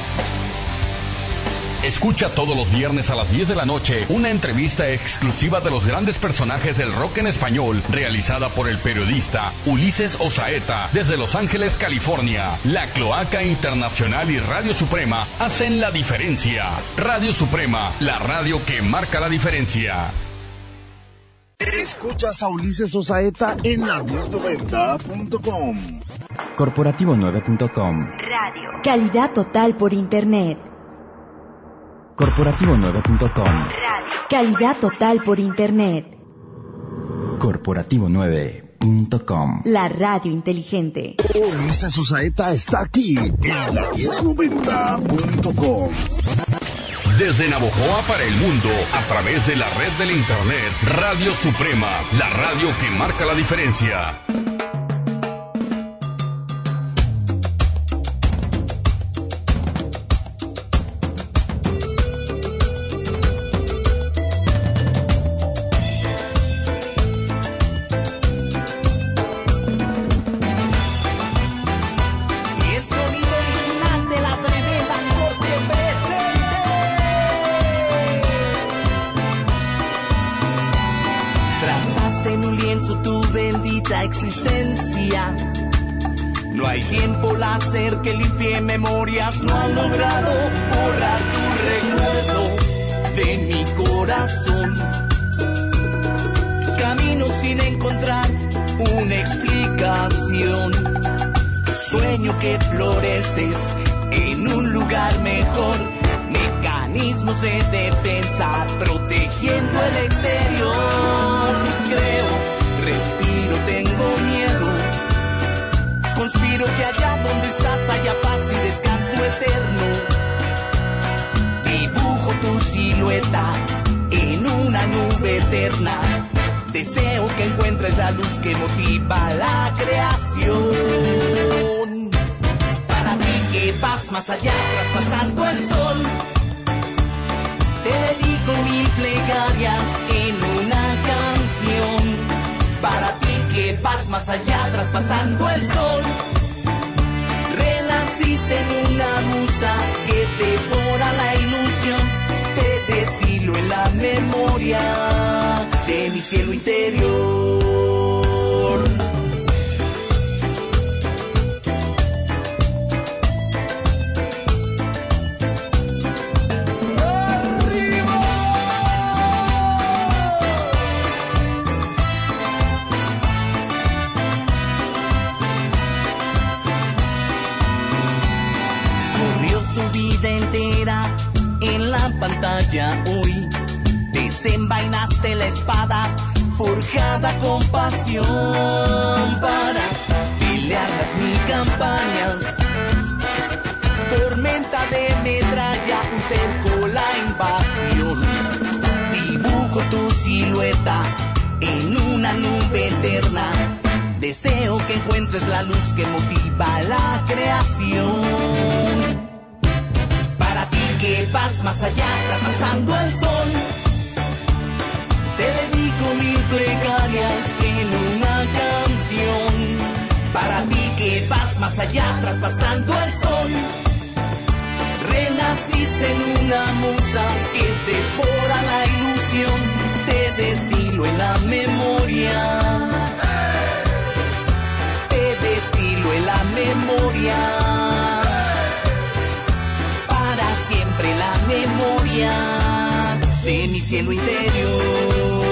Escucha todos los viernes a las 10 de la noche una entrevista exclusiva de los grandes personajes del rock en español, realizada por el periodista Ulises Osaeta desde Los Ángeles, California. La Cloaca Internacional y Radio Suprema hacen la diferencia. Radio Suprema, la radio que marca la diferencia. Escuchas a Ulises Osaeta en la 1090.com. Corporativo9.com. Radio. Calidad total por internet. Corporativo9.com. Radio. Calidad total por internet. Corporativo9.com. La radio inteligente. Ulises Osaeta está aquí en la 1090.com. Desde Navojoa para el mundo, a través de la red del internet, Radio Suprema, la radio que marca la diferencia. Existencia. No hay tiempo láser que limpie memorias, no ha logrado borrar tu recuerdo de mi corazón. Camino sin encontrar una explicación. Sueño que floreces en un lugar mejor. Mecanismos de defensa protegiendo el exterior. Creo, respiro, tengo miedo. Conspiro que allá donde estás haya paz y descanso eterno. Dibujo tu silueta en una nube eterna. Deseo que encuentres la luz que motiva la creación. Para ti que vas más allá traspasando el sol, te dedico 1000 plegarias en una canción. Para ti que vas más allá traspasando el sol, renaciste en una musa que devora la ilusión. Te destilo en la memoria de mi cielo interior. En la pantalla hoy desenvainaste la espada forjada con pasión para pelear las 1000 campañas. Tormenta de metralla, un cerco, la invasión. Dibujo tu silueta en una nube eterna. Deseo que encuentres la luz que motiva la creación. Que vas más allá traspasando el sol, te dedico 1000 plegarias en una canción. Para ti que vas más allá traspasando el sol, renaciste en una musa que devora la ilusión. Te destilo en la memoria, te destilo en la memoria. Siempre la memoria de mi cielo interior.